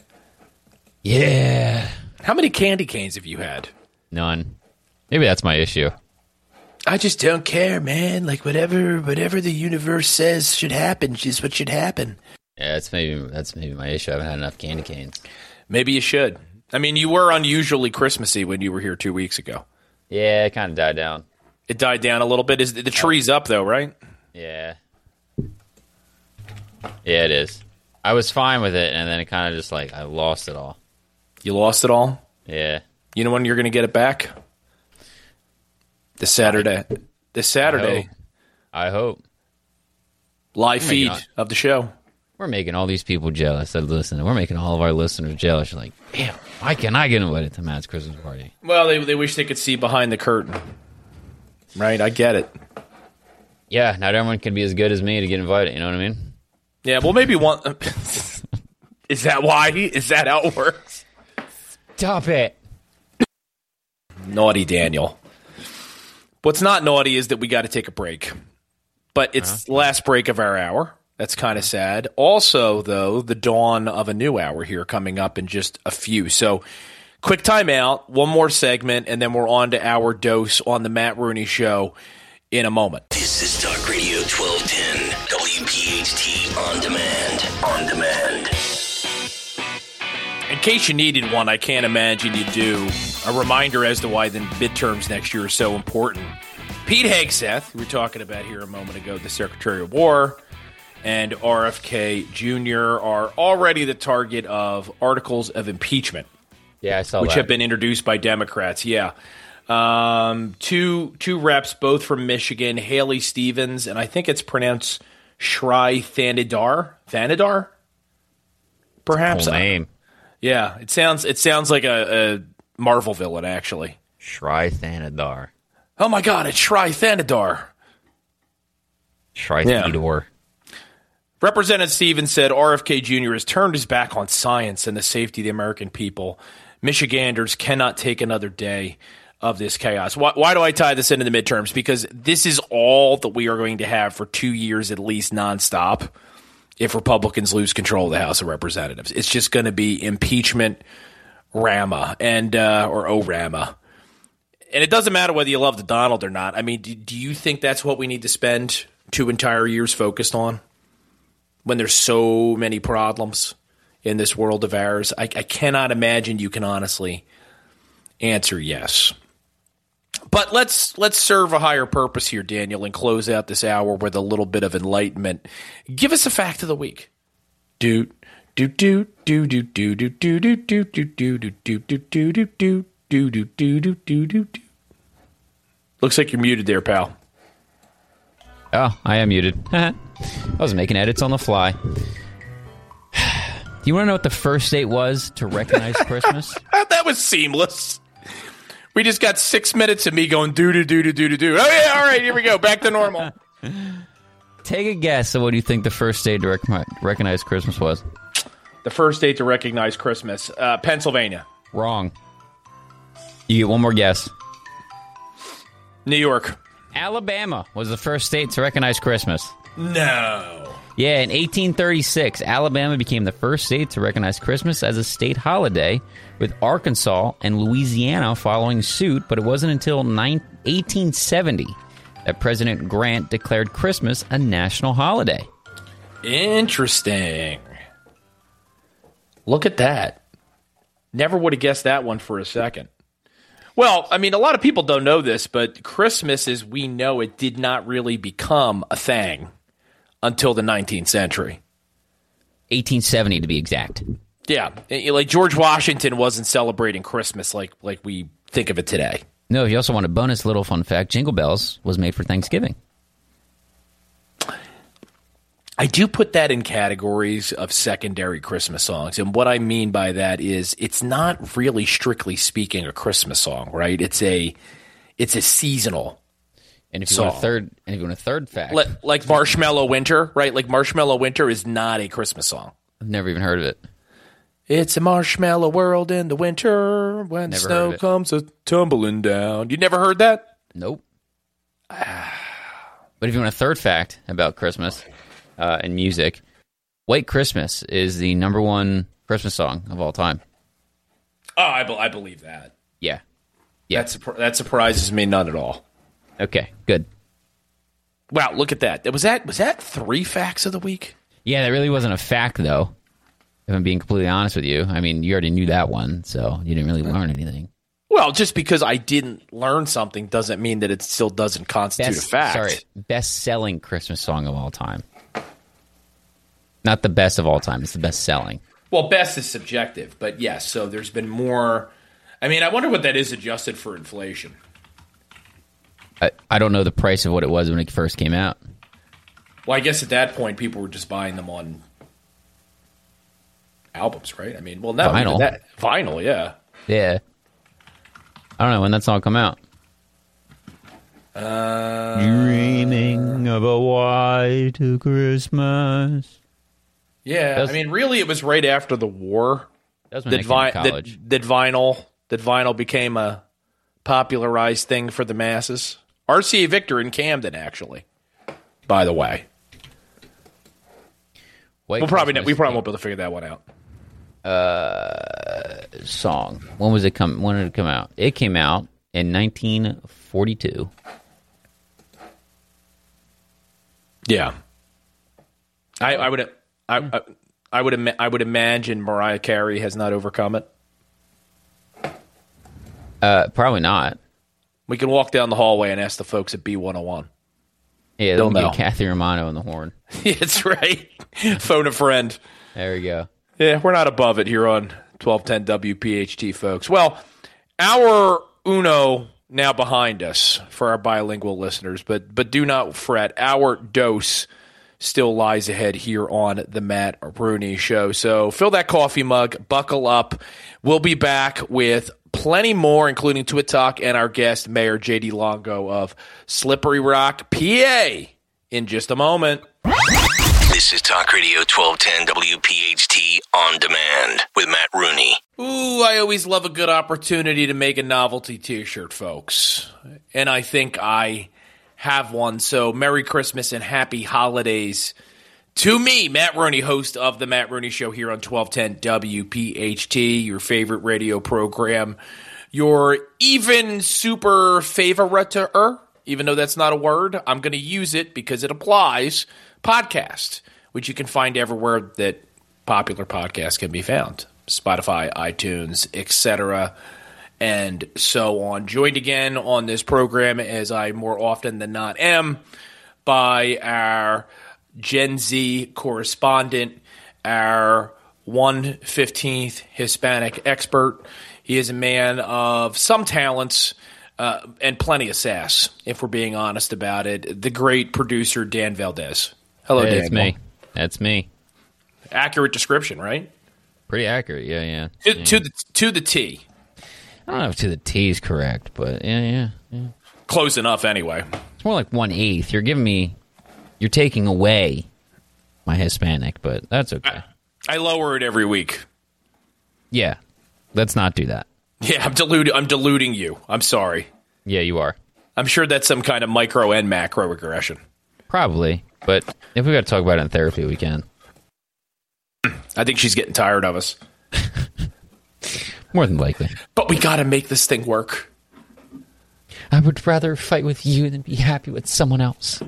Yeah. How many candy canes have you had? None. Maybe that's my issue. I just don't care, man. Like whatever the universe says should happen is what should happen. Yeah, that's maybe my issue. I haven't had enough candy canes. Maybe you should. I mean, you were unusually Christmassy when you were here 2 weeks ago. Yeah, it kind of died down. It died down a little bit. Is the tree's up though, right? Yeah. Yeah, it is. I was fine with it, and then it kind of just like I lost it all. You lost it all? Yeah. You know when you're going to get it back? This Saturday. I hope. Live feed of the show. We're making all these people jealous that listen. We're making all of our listeners jealous. You're like, damn, why can't I get invited to Matt's Christmas party? Well, they wish they could see behind the curtain. Right? I get it. Yeah, not everyone can be as good as me to get invited. You know what I mean? Yeah, well, maybe one. Is that why? Is that how it works? Stop it. Naughty Daniel. What's not naughty is that we got to take a break. But it's the last break of our hour. That's kind of sad. Also, though, the dawn of a new hour here coming up in just a few. So, quick timeout, one more segment, and then we're on to our dose on the Matt Rooney Show in a moment. This is Talk Radio 1210, WPHT On Demand. On Demand. In case you needed one, I can't imagine you do. A reminder as to why the midterms next year are so important. Pete Hegseth, who we were talking about here a moment ago, the Secretary of War, and RFK Jr. are already the target of articles of impeachment. Yeah, I saw which that. have been introduced by Democrats. Yeah. Two reps, both from Michigan, Haley Stevens, and I think it's pronounced Shri Thanedar? Perhaps. Cool name. Yeah, it sounds like a Marvel villain, actually. Shri Thanedar. Oh my God, it's Shri Thanedar. Shri Theodore. Representative Stevens said RFK Jr. has turned his back on science and the safety of the American people. Michiganders cannot take another day of this chaos. Why do I tie this into the midterms? Because this is all that we are going to have for 2 years at least nonstop if Republicans lose control of the House of Representatives. It's just going to be impeachment Rama and or O-Rama. And it doesn't matter whether you love the Donald or not. I mean, do you think that's what we need to spend 2 entire years focused on when there's so many problems in this world of ours? I cannot imagine you can honestly answer yes. But let's serve a higher purpose here, Daniel, and close out this hour with a little bit of enlightenment. Give us a fact of the week. Looks like you're muted there, pal. Oh, I am muted. I was making edits on the fly. Do you want to know what the first date was to recognize Christmas? That was seamless. We just got 6 minutes of me going do. Oh yeah, all right, here we go, back to normal. Take a guess at what you think the first date to recognize Christmas was. The first date to recognize Christmas, Pennsylvania. Wrong. You get one more guess. New York. Alabama was the first state to recognize Christmas. No. Yeah, in 1836, Alabama became the first state to recognize Christmas as a state holiday, with Arkansas and Louisiana following suit, but it wasn't until 1870 that President Grant declared Christmas a national holiday. Interesting. Look at that. Never would have guessed that one for a second. Well, I mean, a lot of people don't know this, but Christmas, as we know it, did not really become a thing until the 19th century. 1870 to be exact. Yeah, like George Washington wasn't celebrating Christmas like we think of it today. No, if you also want a bonus little fun fact, Jingle Bells was made for Thanksgiving. I do put that in categories of secondary Christmas songs. And what I mean by that is it's not really, strictly speaking, a Christmas song, right? It's a It's a seasonal. And if you song. want a third fact, Like Marshmallow Winter, right? Like Marshmallow Winter is not a Christmas song. I've never even heard of it. It's a marshmallow world in the winter when Never snow heard it. comes a tumbling down. You never heard that? Nope. But if you want a third fact about Christmas and music, White Christmas is the number one Christmas song of all time. Oh, I believe that. Yeah. Yeah. That surprises me none at all. Okay, good. Wow, look at that. Was that 3 facts of the week? Yeah, that really wasn't a fact, though, if I'm being completely honest with you. I mean, you already knew that one, so you didn't really learn anything. Well, just because I didn't learn something doesn't mean that it still doesn't constitute a fact. Best-selling Christmas song of all time. Not the best of all time. It's the best-selling. Well, best is subjective, but yes, so there's been more. I mean, I wonder what that is adjusted for inflation. I don't know the price of what it was when it first came out. Well, I guess at that point, people were just buying them on albums, right? I mean, well, no. Vinyl. Vinyl, yeah. Yeah. I don't know when that song come out. Dreaming of a white Christmas. Yeah, I mean, really, it was right after the war That was when I came to college. that vinyl became a popularized thing for the masses. RCA Victor in Camden, actually. By the way, we probably won't be able to figure that one out. Song. When did it come out? It came out in 1942. Yeah, I would imagine Mariah Carey has not overcome it. Probably not. We can walk down the hallway and ask the folks at B101. Yeah, They'll they'll know. get Kathy Romano on the horn. That's right. Phone a friend. There we go. Yeah, we're not above it here on 1210 WPHT, folks. Well, our Uno now behind us for our bilingual listeners, but do not fret. Our dose still lies ahead here on the Matt Rooney Show. So fill that coffee mug, buckle up. We'll be back with plenty more, including Twit Talk and our guest, Mayor J.D. Longo of Slippery Rock, PA, in just a moment. This is Talk Radio 1210 WPHT On Demand with Matt Rooney. Ooh, I always love a good opportunity to make a novelty t-shirt, folks. And I think I have one. So Merry Christmas and Happy Holidays to me, Matt Rooney, host of the Matt Rooney Show here on 1210 WPHT, your favorite radio program, your even super favorite-er, even though that's not a word, I'm going to use it because it applies, podcast, which you can find everywhere that popular podcasts can be found, Spotify, iTunes, etc., and so on. Joined again on this program, as I more often than not am, by our Gen Z correspondent, our 1/15th Hispanic expert. He is a man of some talents and plenty of sass, if we're being honest about it. The great producer, Dan Valdez. Hello, Hey, Dan. it's me. That's me. Accurate description, right? Pretty accurate. Yeah. To the T. I don't know if to the T is correct, but yeah. Close enough, anyway. It's more like 1/8. You're taking away my Hispanic, but that's okay. I lower it every week. Yeah. Let's not do that. Yeah, I'm diluting you. I'm sorry. Yeah, you are. I'm sure that's some kind of micro and macro aggression. Probably, but if we got to talk about it in therapy, we can. I think she's getting tired of us. More than likely. But we got to make this thing work. I would rather fight with you than be happy with someone else.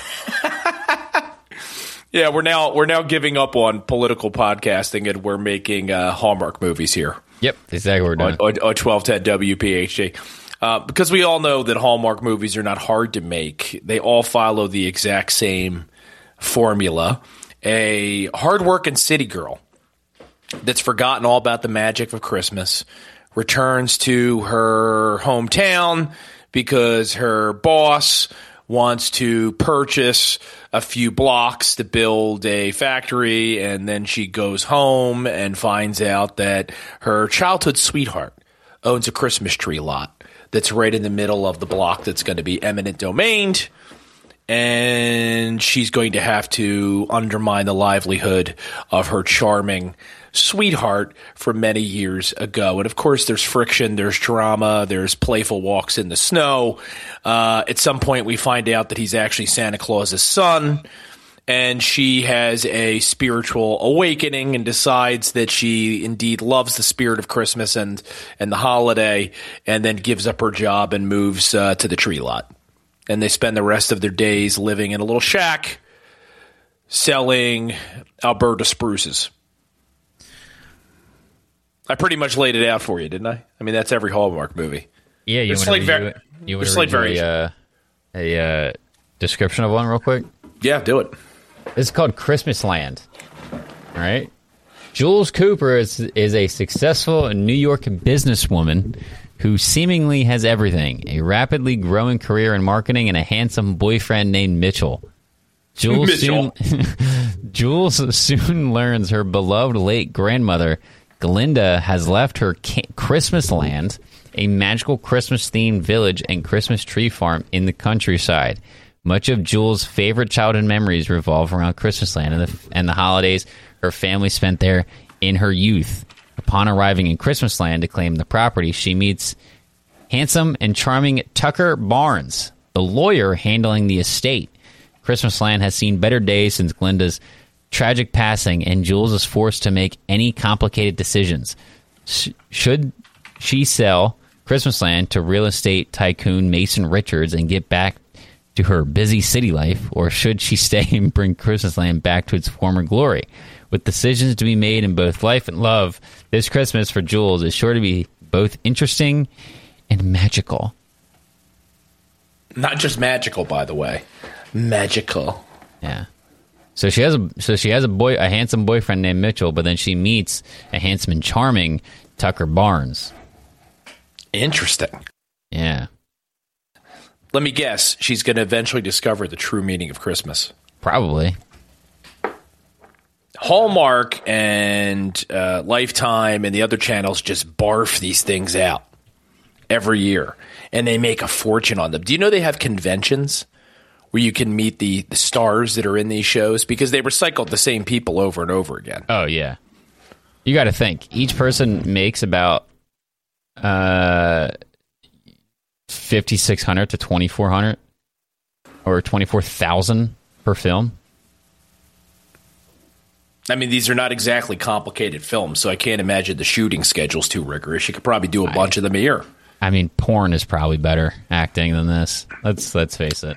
Yeah, we're now giving up on political podcasting and we're making Hallmark movies here. Yep, exactly what we're doing. On 1210 WPHT. Because we all know that Hallmark movies are not hard to make. They all follow the exact same formula. A hardworking city girl that's forgotten all about the magic of Christmas returns to her hometown because her boss wants to purchase a few blocks to build a factory, and then she goes home and finds out that her childhood sweetheart owns a Christmas tree lot that's right in the middle of the block that's going to be eminent domained. And she's going to have to undermine the livelihood of her charming sweetheart from many years ago. And of course, there's friction, there's drama, there's playful walks in the snow. At some point, we find out that he's actually Santa Claus's son. And she has a spiritual awakening and decides that she indeed loves the spirit of Christmas and the holiday, and then gives up her job and moves to the tree lot. And they spend the rest of their days living in a little shack selling Alberta spruces. I pretty much laid it out for you, didn't I? I mean, that's every Hallmark movie. Yeah, you want to read a description of one real quick? Yeah, do it. It's called Christmas Land. All right. Jules Cooper is a successful New York businesswoman who seemingly has everything: a rapidly growing career in marketing and a handsome boyfriend named Mitchell. Jules soon learns her beloved late grandmother, Glinda, has left her Christmas Land, a magical Christmas-themed village and Christmas tree farm in the countryside. Much of Jules' favorite childhood memories revolve around Christmas Land and the holidays her family spent there in her youth. Upon arriving in Christmas Land to claim the property, she meets handsome and charming Tucker Barnes, the lawyer handling the estate. Christmas Land has seen better days since Glinda's tragic passing, and Jules is forced to make any complicated decisions. Should she sell Christmas Land to real estate tycoon Mason Richards and get back to her busy city life, or should she stay and bring Christmas Land back to its former glory? With decisions to be made in both life and love, this Christmas for Jules is sure to be both interesting and magical. Not just magical, by the way. Magical. Yeah. So she has a handsome boyfriend named Mitchell, but then she meets a handsome and charming Tucker Barnes. Interesting. Yeah. Let me guess. She's going to eventually discover the true meaning of Christmas. Probably. Hallmark and Lifetime and the other channels just barf these things out every year, and they make a fortune on them. Do you know they have conventions where you can meet the stars that are in these shows? Because they recycled the same people over and over again. Oh, yeah. You got to think. Each person makes about $5,600 to $2,400 or $24,000 per film. I mean, these are not exactly complicated films, so I can't imagine the shooting schedule's too rigorous. You could probably do a bunch of them a year. I mean, porn is probably better acting than this. Let's face it.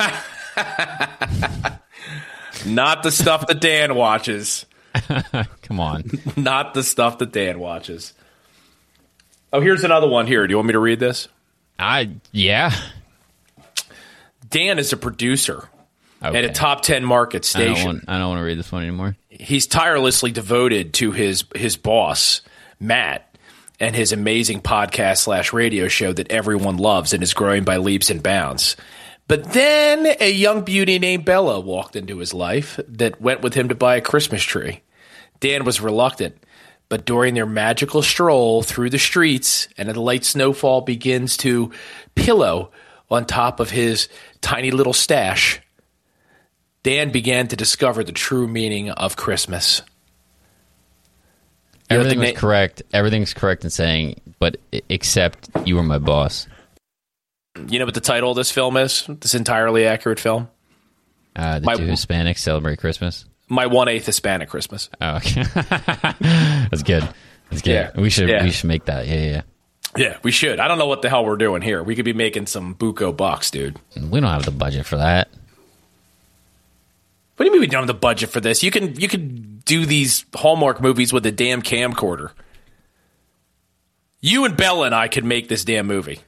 Not the stuff that Dan watches. Come on. Not the stuff that Dan watches. Oh, here's another one here. Do you want me to read this? Yeah. Dan is a producer at a top 10 market station. I don't want to read this one anymore. He's tirelessly devoted to his boss, Matt, and his amazing podcast / radio show that everyone loves and is growing by leaps and bounds. But then a young beauty named Bella walked into his life that went with him to buy a Christmas tree. Dan was reluctant, but during their magical stroll through the streets and a light snowfall begins to pillow on top of his tiny little stash, Dan began to discover the true meaning of Christmas. Everything was correct. Everything's correct in saying, but except you were my boss. You know what the title of this film is? This entirely accurate film? The two Hispanics celebrate Christmas. My 1/8 Hispanic Christmas. Oh, okay. That's good. That's good. Yeah. We should make that. Yeah. Yeah, we should. I don't know what the hell we're doing here. We could be making some buco bucks, dude. We don't have the budget for that. What do you mean we don't have the budget for this? You can do these Hallmark movies with a damn camcorder. You and Bella and I could make this damn movie.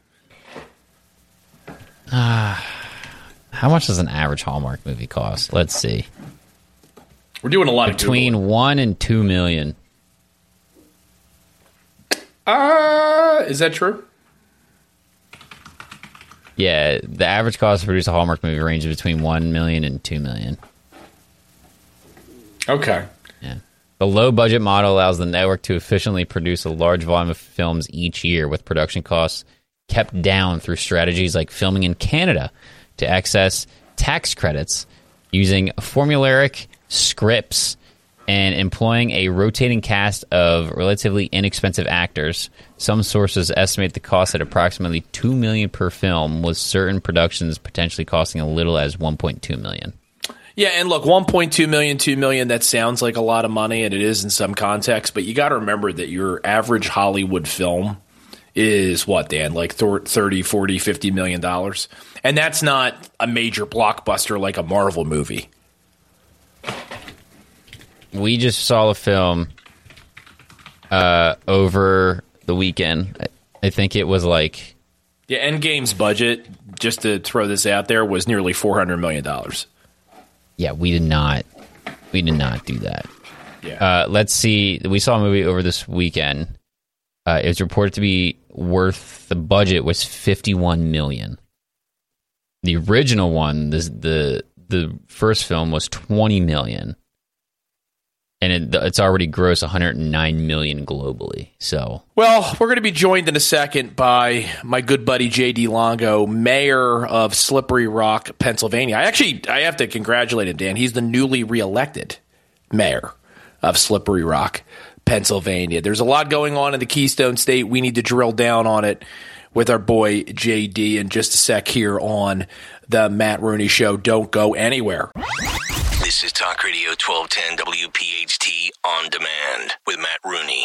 How much does an average Hallmark movie cost? Let's see. We're doing a lot between of $1 and $2 million. Is that true? Yeah, the average cost to produce a Hallmark movie ranges between $1 million and $2 million. Okay. Yeah. The low budget model allows the network to efficiently produce a large volume of films each year, with production costs kept down through strategies like filming in Canada to access tax credits, using formulaic scripts, and employing a rotating cast of relatively inexpensive actors. Some sources estimate the cost at approximately $2 million per film, with certain productions potentially costing as little as $1.2 million. Yeah, and look, $1.2 million, $2 million, that sounds like a lot of money, and it is in some context, but you got to remember that your average Hollywood film is what, Dan, like 30, 40, $50 million? And that's not a major blockbuster like a Marvel movie. We just saw a film over the weekend. I think it was like... Yeah, Endgame's budget, just to throw this out there, was nearly $400 million. Yeah, we did not do that. Yeah. Let's see. We saw a movie over this weekend. It was reported to be the budget was $51 million. The original one, the first film, was $20 million. And it's already grossed $109 million globally. So, well, we're going to be joined in a second by my good buddy J.D. Longo, mayor of Slippery Rock, Pennsylvania. I have to congratulate him, Dan. He's the newly reelected mayor of Slippery Rock, Pennsylvania. There's a lot going on in the Keystone State. We need to drill down on it with our boy J.D. in just a sec here on the Matt Rooney Show. Don't go anywhere. This is Talk Radio 1210 WPHT On Demand with Matt Rooney.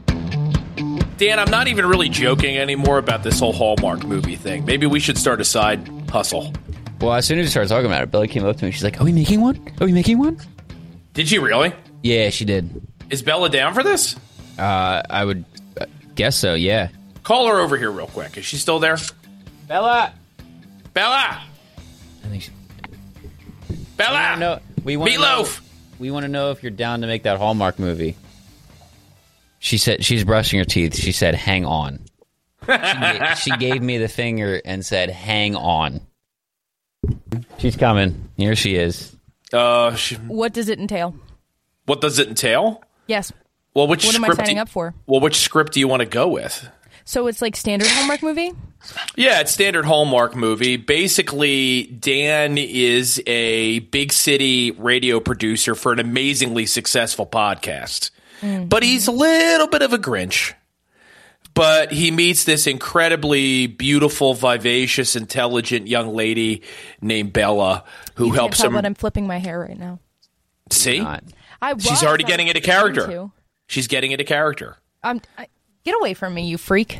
Dan, I'm not even really joking anymore about this whole Hallmark movie thing. Maybe we should start a side hustle. well, as soon as we started talking about it, Bella came up to me. She's like, "Are we making one? Are we making one?" Did she really? Yeah, she did. Is Bella down for this? I would guess so. Yeah. Call her over here real quick. Is she still there? Bella. Bella. I think she, Bella. we want Meatloaf. We want to know if you're down to make that Hallmark movie. She said she's brushing her teeth. She said, "Hang on." She gave me the finger and said, "Hang on." She's coming. Here she is. What does it entail? What does it entail? Yes. Well, which What am I script signing up for? Well, which script do you want to go with? So it's like standard Hallmark movie? Yeah, it's standard Hallmark movie. Basically, Dan is a big city radio producer for an amazingly successful podcast. Mm-hmm. But he's a little bit of a Grinch. But he meets this incredibly beautiful, vivacious, intelligent young lady named Bella who You helps can't tell, him. but I'm flipping my hair right now. See? She's already getting into character. She's getting into character. Get away from me, you freak.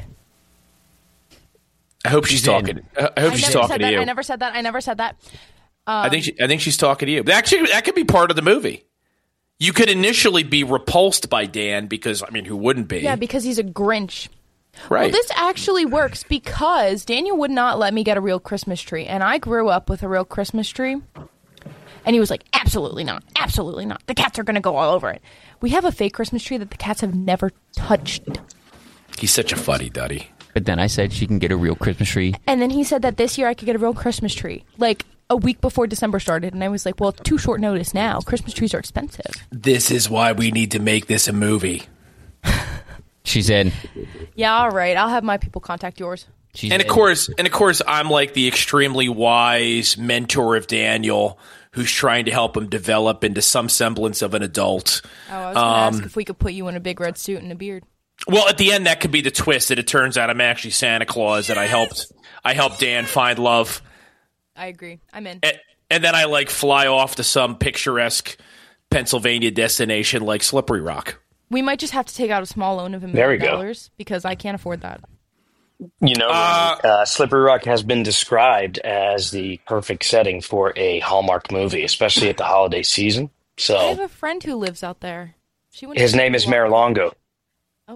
I hope she's talking. I hope she's talking to you. I never said that. I think she's talking to you. Actually, that could be part of the movie. You could initially be repulsed by Dan because, I mean, who wouldn't be? Yeah, because he's a Grinch. Right. Well, this actually works because Daniel would not let me get a real Christmas tree, and I grew up with a real Christmas tree. And he was like, absolutely not. Absolutely not. The cats are going to go all over it. We have a fake Christmas tree that the cats have never touched. He's such a fuddy-duddy. But then I said she can get a real Christmas tree. And then he said that this year I could get a real Christmas tree, like a week before December started. And I was like, well, too short notice now. Christmas trees are expensive. This is why we need to make this a movie. She said, yeah, all right. I'll have my people contact yours. Of course, I'm like the extremely wise mentor of Daniel who's trying to help him develop into some semblance of an adult. Oh, I was going to ask if we could put you in a big red suit and a beard. Well, at the end, that could be the twist that it turns out I'm actually Santa Claus and I helped Dan find love. I agree. I'm in. And then I like fly off to some picturesque Pennsylvania destination like Slippery Rock. We might just have to take out a small loan of $1 There we million go. because I can't afford that. You know, Slippery Rock has been described as the perfect setting for a Hallmark movie, especially at the holiday season. I have So a friend who lives out there. his name is Mayor Longo. Oh.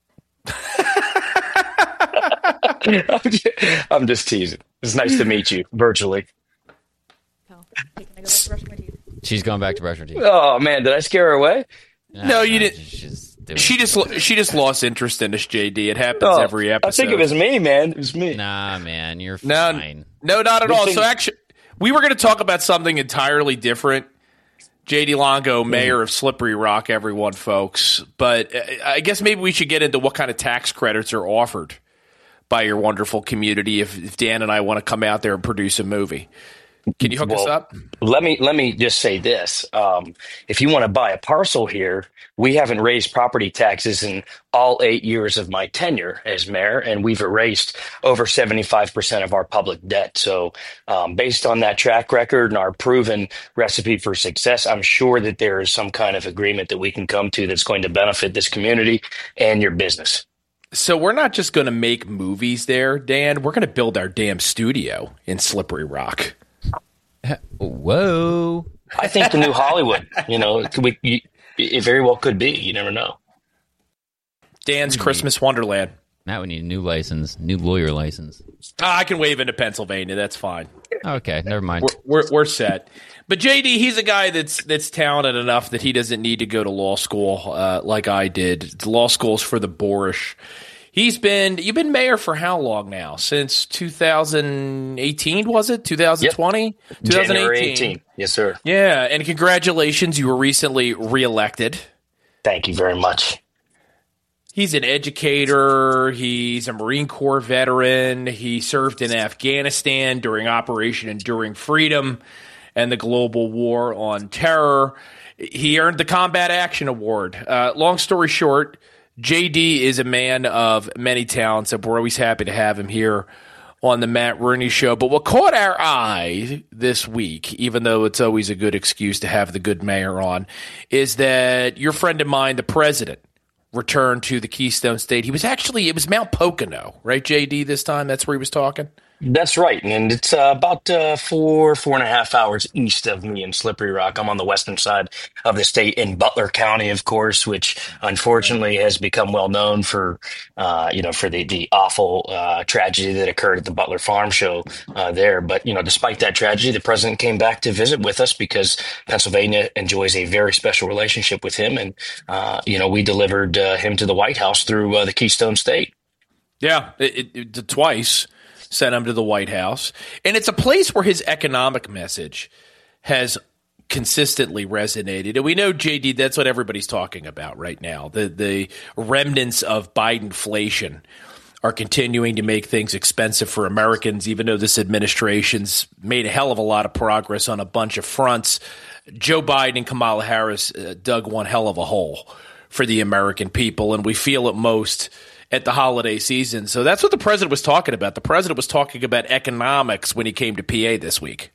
I'm just teasing. It's nice to meet you virtually. she's going back to brush her teeth. Oh man, did I scare her away? No, you didn't. She just lost interest in us, JD. It happens every episode. I think it was me, man. It was me. Nah, man, you're No, fine. no, not at Good all. thing- So actually, we were going to talk about something entirely different. JD Longo, mayor of Slippery Rock, everyone, folks. But I guess maybe we should get into what kind of tax credits are offered by your wonderful community if Dan and I want to come out there and produce a movie. Can you hook us up? Let me just say this. If you want to buy a parcel here, we haven't raised property taxes in all 8 years of my tenure as mayor, and we've erased over 75% of our public debt. So based on that track record and our proven recipe for success, I'm sure that there is some kind of agreement that we can come to that's going to benefit this community and your business. So we're not just going to make movies there, Dan. We're going to build our damn studio in Slippery Rock. Whoa. I think the new Hollywood, it very well could be. You never know. Dan's Christmas Wonderland. Now we need a new license, new lawyer license. I can wave into Pennsylvania. That's fine. Okay, never mind. We're set. But JD, he's a guy that's talented enough that he doesn't need to go to law school like I did. The law school's for the boorish. You've been mayor for how long now? Since 2018, was it? 2020? Yep. 2018. January 18. Yes, sir. Yeah, and congratulations, you were recently reelected. Thank you very much. He's an educator. He's a Marine Corps veteran. He served in Afghanistan during Operation Enduring Freedom and the global war on terror. He earned the Combat Action Award. Long story short, JD is a man of many talents, and we're always happy to have him here on the Matt Rooney Show. But what caught our eye this week, even though it's always a good excuse to have the good mayor on, is that your friend of mine, the president, returned to the Keystone State. It was Mount Pocono, right, JD, this time? That's where he was talking? That's right. And it's about 4.5 hours east of me in Slippery Rock. I'm on the western side of the state in Butler County, of course, which unfortunately has become well known for the awful tragedy that occurred at the Butler Farm Show there. But, despite that tragedy, the president came back to visit with us because Pennsylvania enjoys a very special relationship with him. And, we delivered him to the White House through the Keystone State. Yeah, it twice. Sent him to the White House. And it's a place where his economic message has consistently resonated. And we know, JD, that's what everybody's talking about right now. The remnants of Bidenflation are continuing to make things expensive for Americans, even though this administration's made a hell of a lot of progress on a bunch of fronts. Joe Biden and Kamala Harris dug one hell of a hole for the American people, and we feel it most at the holiday season. So that's what the president was talking about. The president was talking about economics when he came to PA this week.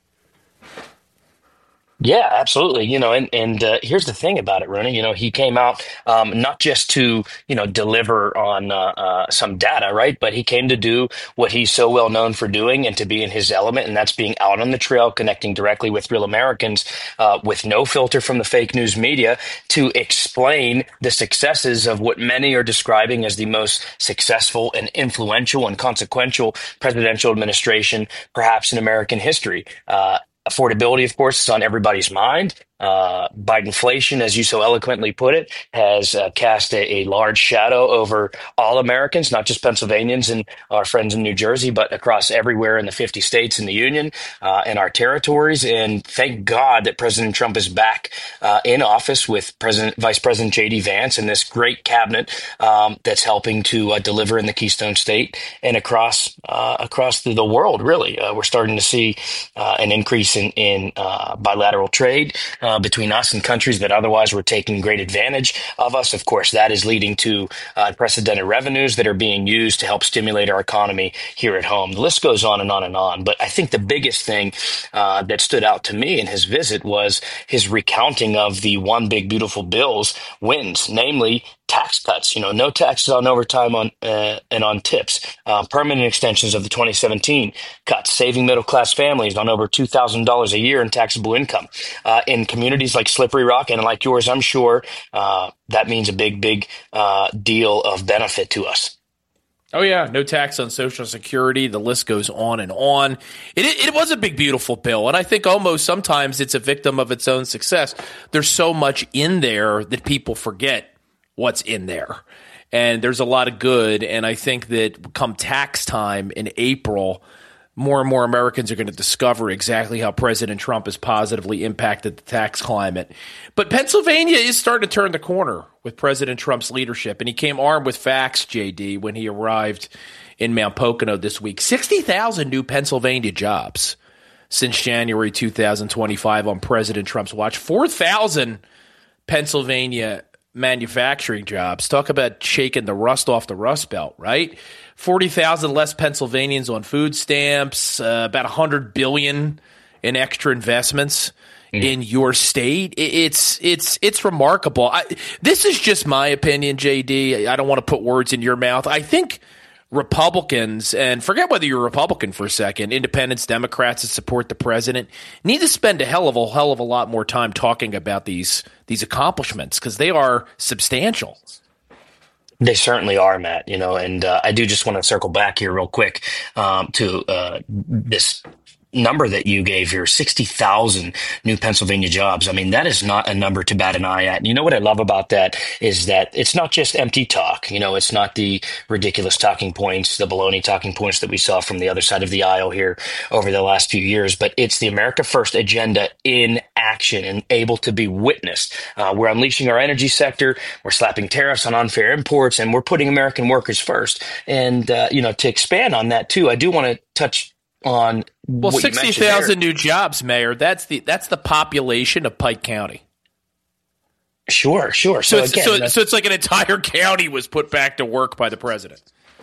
Yeah, absolutely. And here's the thing about it, Rooney. He came out not just to, deliver on some data, right? But he came to do what he's so well known for doing and to be in his element. And that's being out on the trail, connecting directly with real Americans with no filter from the fake news media to explain the successes of what many are describing as the most successful and influential and consequential presidential administration, perhaps in American history. Affordability, of course, is on everybody's mind. Bidenflation, as you so eloquently put it, has cast a large shadow over all Americans, not just Pennsylvanians and our friends in New Jersey, but across everywhere in the 50 states in the union and our territories. And thank God that President Trump is back in office with Vice President J.D. Vance and this great cabinet that's helping to deliver in the Keystone State and across the world, really. We're starting to see an increase in bilateral trade between us and countries that otherwise were taking great advantage of us. Of course, that is leading to unprecedented revenues that are being used to help stimulate our economy here at home. The list goes on and on and on. But I think the biggest thing that stood out to me in his visit was his recounting of the One Big Beautiful Bill's wins, namely tax cuts, no taxes on overtime and on tips, permanent extensions of the 2017 cuts, saving middle-class families on over $2,000 a year in taxable income. In communities like Slippery Rock and like yours, I'm sure that means a big deal of benefit to us. Oh, yeah. No tax on Social Security. The list goes on and on. It was a big, beautiful bill. And I think almost sometimes it's a victim of its own success. There's so much in there that people forget what's in there. And there's a lot of good. And I think that come tax time in April, more and more Americans are going to discover exactly how President Trump has positively impacted the tax climate. But Pennsylvania is starting to turn the corner with President Trump's leadership. And he came armed with facts, JD, when he arrived in Mount Pocono this week. 60,000 new Pennsylvania jobs since January 2025 on President Trump's watch. 4,000 Pennsylvania manufacturing jobs. Talk about shaking the rust off the Rust Belt, right? 40,000 less Pennsylvanians on food stamps, about $100 billion in extra investments in your state. It's remarkable. This is just my opinion, JD. I don't want to put words in your mouth. I think Republicans, and forget whether you're a Republican for a second, independents, Democrats that support the president, need to spend a hell of a lot more time talking about these accomplishments because they are substantial. They certainly are, Matt. And I do just want to circle back here real quick to this number that you gave here, 60,000 new Pennsylvania jobs. I mean, that is not a number to bat an eye at. And you know what I love about that is that it's not just empty talk. It's not the ridiculous talking points, the baloney talking points that we saw from the other side of the aisle here over the last few years, but it's the America First agenda in action and able to be witnessed. We're unleashing our energy sector. We're slapping tariffs on unfair imports, and we're putting American workers first. And, to expand on that too, I do want to touch on 60,000 new jobs, Mayor. That's the population of Pike County. Sure. So it's like an entire county was put back to work by the president.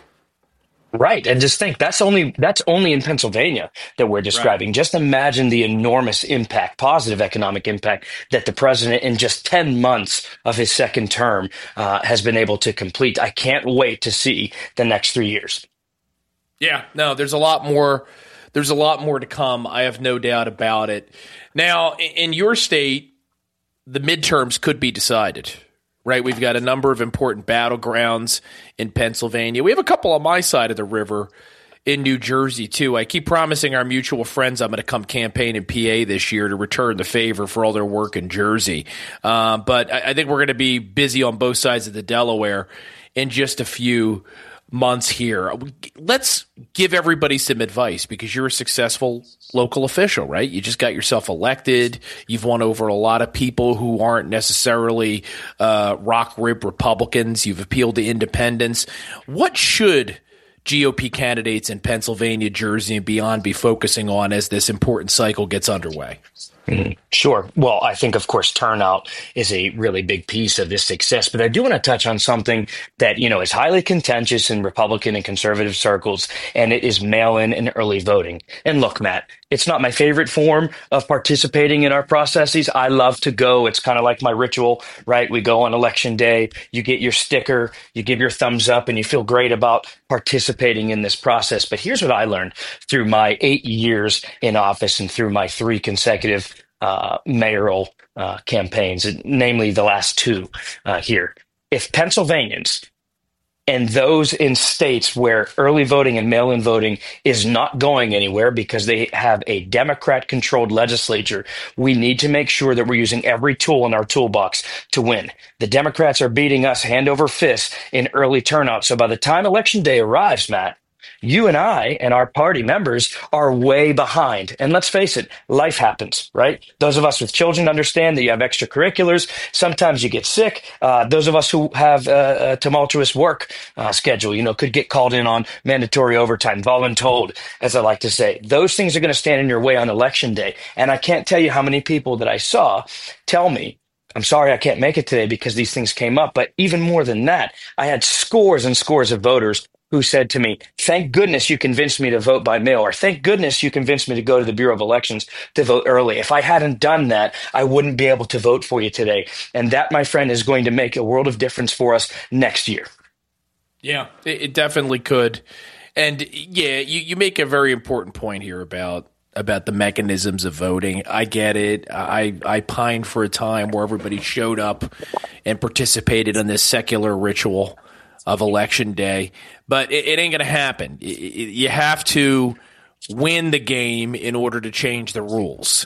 Right. And just think that's only in Pennsylvania that we're describing. Right. Just imagine the enormous impact, positive economic impact that the president in just 10 months of his second term has been able to complete. I can't wait to see the next 3 years. Yeah, no, there's a lot more. There's a lot more to come. I have no doubt about it. Now, in your state, the midterms could be decided, right? We've got a number of important battlegrounds in Pennsylvania. We have a couple on my side of the river in New Jersey, too. I keep promising our mutual friends I'm going to come campaign in PA this year to return the favor for all their work in Jersey. But I think we're going to be busy on both sides of the Delaware in just a few months here. Let's give everybody some advice because you're a successful local official, right? You just got yourself elected. You've won over a lot of people who aren't necessarily rock rib Republicans. You've appealed to independents. What should GOP candidates in Pennsylvania, Jersey, and beyond be focusing on as this important cycle gets underway? Mm-hmm. Sure. Well, I think, of course, turnout is a really big piece of this success. But I do want to touch on something that, is highly contentious in Republican and conservative circles, and it is mail-in and early voting. And look, Matt, it's not my favorite form of participating in our processes. I love to go. It's kind of like my ritual, right? We go on election day, you get your sticker, you give your thumbs up, and you feel great about participating in this process. But here's what I learned through my 8 years in office and through my 3 consecutive mayoral campaigns, namely the last 2 here. If Pennsylvanians and those in states where early voting and mail-in voting is not going anywhere because they have a Democrat-controlled legislature, we need to make sure that we're using every tool in our toolbox to win. The Democrats are beating us hand over fist in early turnout. So by the time Election Day arrives, Matt, you and I and our party members are way behind. And let's face it, life happens, right? Those of us with children understand that you have extracurriculars. Sometimes you get sick. Those of us who have a tumultuous work schedule, could get called in on mandatory overtime, voluntold, as I like to say. Those things are going to stand in your way on Election Day. And I can't tell you how many people that I saw tell me, I'm sorry I can't make it today because these things came up. But even more than that, I had scores and scores of voters who said to me, thank goodness you convinced me to vote by mail, or thank goodness you convinced me to go to the Bureau of Elections to vote early. If I hadn't done that, I wouldn't be able to vote for you today. And that, my friend, is going to make a world of difference for us next year. Yeah, it definitely could. And yeah, you make a very important point here about the mechanisms of voting. I get it. I pined for a time where everybody showed up and participated in this secular ritual of Election Day, but it ain't going to happen. You have to win the game in order to change the rules.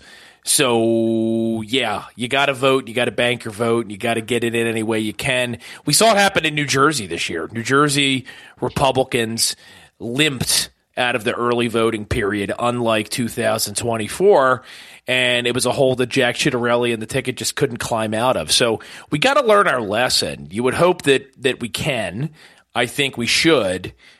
So, yeah, you got to vote, you got to bank your vote, and you got to get it in any way you can. We saw it happen in New Jersey this year. New Jersey Republicans limped out of the early voting period, unlike 2024, and it was a hole that Jack Ciattarelli and the ticket just couldn't climb out of. So we got to learn our lesson. You would hope that we can. I think we should,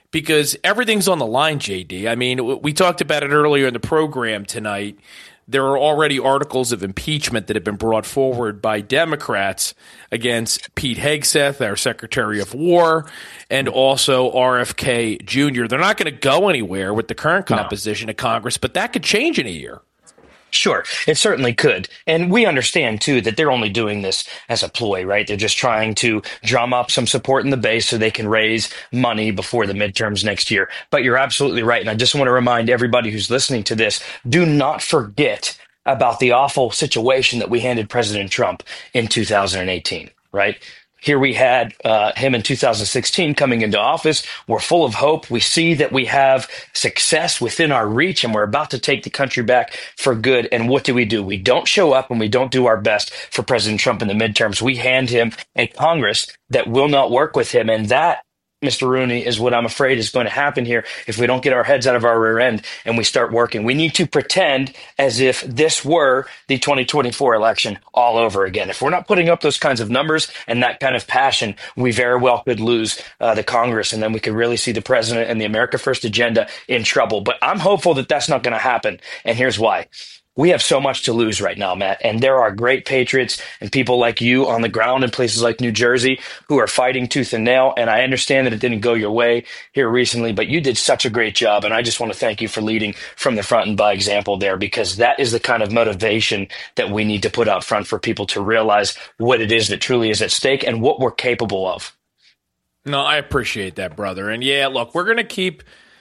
because everything's on the line, JD. I mean, we talked about it earlier in the program tonight. There are already articles of impeachment that have been brought forward by Democrats against Pete Hegseth, our Secretary of War, and also RFK Jr. They're not going to go anywhere with the current composition of Congress, but that could change in a year. Sure, it certainly could. And we understand, too, that they're only doing this as a ploy, right? They're just trying to drum up some support in the base so they can raise money before the midterms next year. But you're absolutely right. And I just want to remind everybody who's listening to this, do not forget about the awful situation that we handed President Trump in 2018, right? Here we had him in 2016 coming into office. We're full of hope. We see that we have success within our reach, and we're about to take the country back for good. And what do? We don't show up, and we don't do our best for President Trump in the midterms. We hand him a Congress that will not work with him. And that, Mr. Rooney, is what I'm afraid is going to happen here if we don't get our heads out of our rear end and we start working. We need to pretend as if this were the 2024 election all over again. If we're not putting up those kinds of numbers and that kind of passion, we very well could lose the Congress, and then we could really see the president and the America First agenda in trouble. But I'm hopeful that that's not going to happen, and here's why. We have so much to lose right now, Matt, and there are great patriots and people like you on the ground in places like New Jersey who are fighting tooth and nail, and I understand that it didn't go your way here recently, but you did such a great job, and I just want to thank you for leading from the front and by example there, because that is the kind of motivation that we need to put out front for people to realize what it is that truly is at stake and what we're capable of. No, I appreciate that, brother. And yeah, look, we're going to keep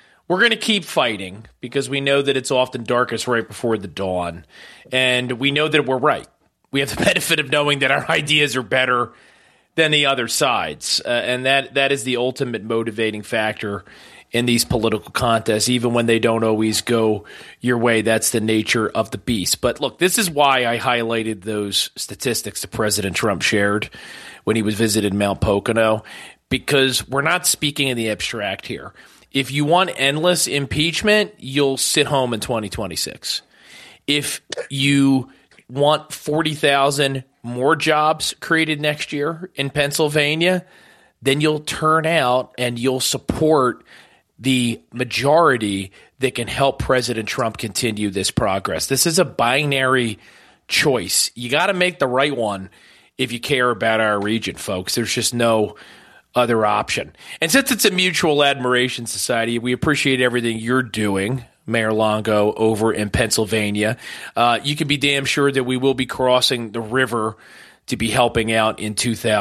fighting because we know that it's often darkest right before the dawn. And we know that we're right. We have the benefit of knowing that our ideas are better than the other side's. And that is the ultimate motivating factor in these political contests, even when they don't always go your way. That's the nature of the beast. But look, this is why I highlighted those statistics that President Trump shared when he was visited Mount Pocono, because we're not speaking in the abstract here. If you want endless impeachment, you'll sit home in 2026. If you want 40,000 more jobs created next year in Pennsylvania, then you'll turn out and you'll support the majority that can help President Trump continue this progress. This is a binary choice. You got to make the right one if you care about our region, folks. There's just no other option. And since it's a mutual admiration society, we appreciate everything you're doing, Mayor Longo, over in Pennsylvania. You can be damn sure that we will be crossing the river to be helping out in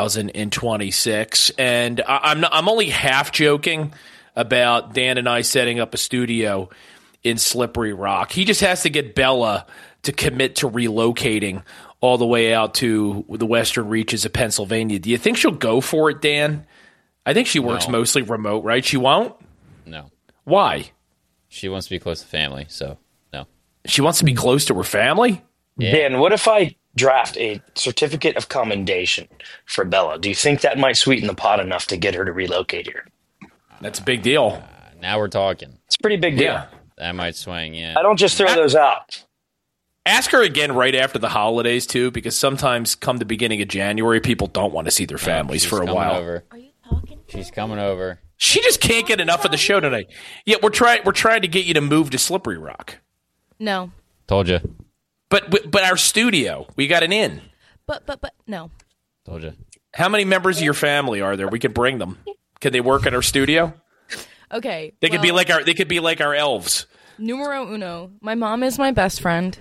2026. And I'm only half joking about Dan and I setting up a studio in Slippery Rock. He just has to get Bella to commit to relocating all the way out to the western reaches of Pennsylvania. Do you think she'll go for it, Dan? I think she works mostly remote, right? She won't? No. Why? She wants to be close to family, so no. She wants to be close to her family? Yeah. Dan, what if I draft a certificate of commendation for Bella? Do you think that might sweeten the pot enough to get her to relocate here? That's a big deal. Now we're talking. It's a pretty big deal. Yeah. That might swing, yeah. I don't just throw those out. Ask her again right after the holidays, too, because sometimes come the beginning of January, people don't want to see their families for a while. Over. Are you talking? She's coming over. She just can't get enough of the show tonight. Yeah, we're trying to get you to move to Slippery Rock. No. Told you. But our studio, we got an inn. But no. Told you. How many members of your family are there? We could bring them. Can they work at our studio? Okay. They could be like our elves. Numero uno. My mom is my best friend.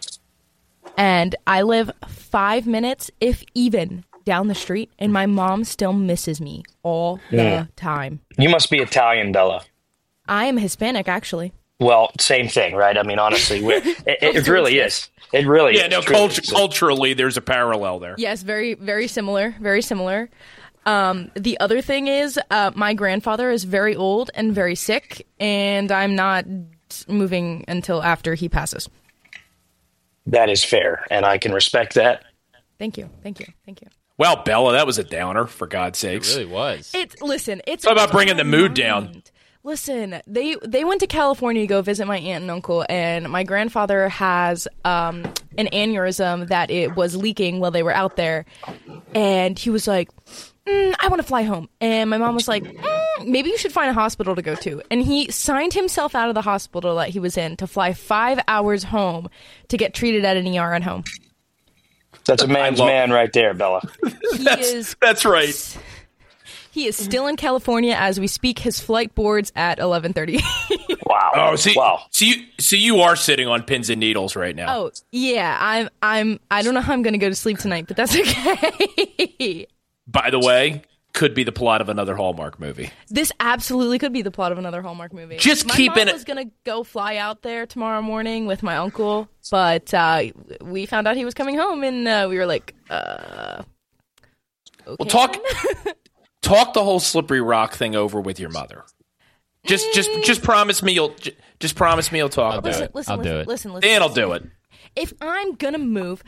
And I live 5 minutes, if even, down the street, and my mom still misses me all the time. You must be Italian, Bella. I am Hispanic, actually. Well, same thing, right? I mean, honestly, it really is. It really is. Yeah, no, culturally, there's a parallel there. Yes, very, very similar. Very similar. The other thing is my grandfather is very old and very sick, and I'm not moving until after he passes. That is fair, and I can respect that. Thank you. Thank you. Thank you. Well, Bella, that was a downer, for God's sakes. It really was. It's all about bringing the mood down. Listen, they went to California to go visit my aunt and uncle, and my grandfather has an aneurysm that it was leaking while they were out there, and he was like, I want to fly home. And my mom was like, maybe you should find a hospital to go to. And he signed himself out of the hospital that he was in to fly 5 hours home to get treated at an ER at home. That's a man's man right there, Bella. That's right. He is still in California as we speak. His flight boards at 11:30. Wow. Oh, wow. So you are sitting on pins and needles right now. Oh, yeah. I don't know how I'm going to go to sleep tonight, but that's okay. By the way, could be the plot of another Hallmark movie. This absolutely could be the plot of another Hallmark movie. Just keeping My mom was going to go fly out there tomorrow morning with my uncle, but we found out he was coming home, and we were like, okay. Well, talk the whole Slippery Rock thing over with your mother. Just promise me you'll talk about it. I'll do it. Listen. Dan will do it. If I'm gonna move,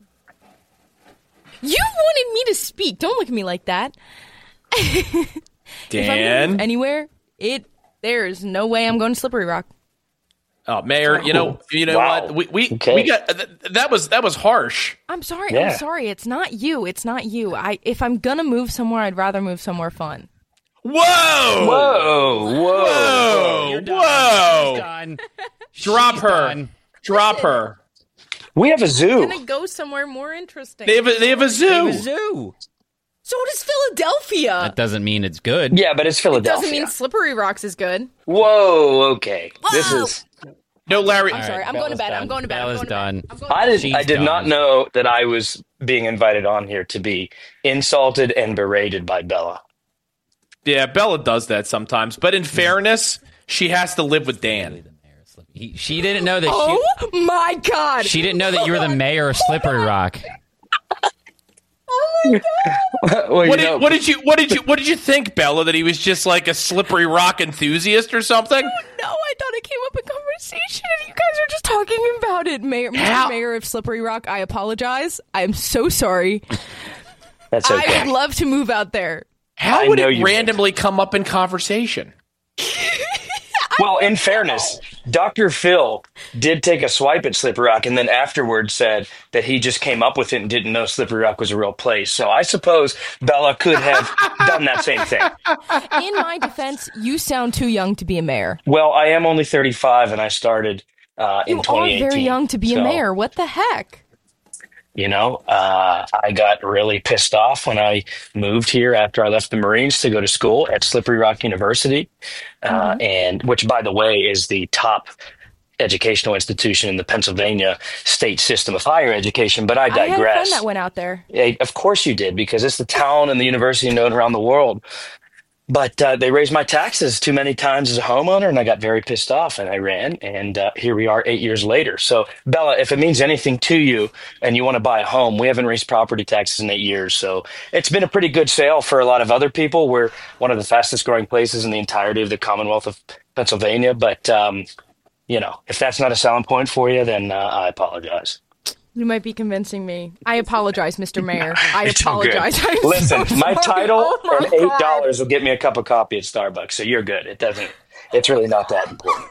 you wanted me to speak. Don't look at me like that. If I'm gonna move Dan, anywhere, there's no way I'm going to Slippery Rock. oh Mayor, you know Wow. what? We Okay. got that was harsh. I'm sorry. Yeah. I'm sorry. It's not you. If I'm gonna move somewhere, I'd rather move somewhere fun. Whoa! Whoa. Whoa! Drop her! Drop her! We have a zoo. I'm gonna go somewhere more interesting. They have a zoo. Zoo. So does Philadelphia. That doesn't mean it's good. Yeah, but it's Philadelphia. Doesn't mean Slippery Rocks is good. Whoa, okay. This Whoa. is... No, Larry. I'm sorry. I'm going to bed. I'm going to bed. Bella's done. I did not done. know that I was being invited on here to be insulted and berated by Bella. Yeah, Bella does that sometimes. But in fairness, she has to live with Dan. She didn't know that. Oh my God! She didn't know that you were the mayor of Slippery Rock. Well, What did you think, Bella? That he was just like a Slippery Rock enthusiast or something? No, I thought it came up in conversation. You guys are just talking about it, Mayor. How- Mr. Mayor of Slippery Rock, I apologize. I'm so sorry. That's I okay. would love to move out there. How I would know it you would. randomly come up in conversation? Well, in fairness, Dr. Phil did take a swipe at Slippery Rock and then afterwards said that he just came up with it and didn't know Slippery Rock was a real place. So I suppose Bella could have done that same thing. In my defense, you sound too young to be a mayor. Well, I am only 35 and I started in You are 2018. very young to be So, a mayor. What the heck? I got really pissed off when I moved here after I left the Marines to go to school at Slippery Rock University, and which, by the way, is the top educational institution in the Pennsylvania state system of higher education. But I I had a friend digress. that went out there. Of course you did, because it's the town and the university known around the world. But they raised my taxes too many times as a homeowner, and I got very pissed off, and I ran, and here we are 8 years later. So, Bella, if it means anything to you and you want to buy a home, we haven't raised property taxes in 8 years. So it's been a pretty good sale for a lot of other people. We're one of the fastest growing places in the entirety of the Commonwealth of Pennsylvania. But, if that's not a selling point for you, then I apologize. You might be convincing me. I apologize, Mr. Mayor. I It's all good. apologize. I'm Listen, so my sorry. title Oh my and $8 God. will get me a cup of coffee at Starbucks, so you're good. It's really not that important.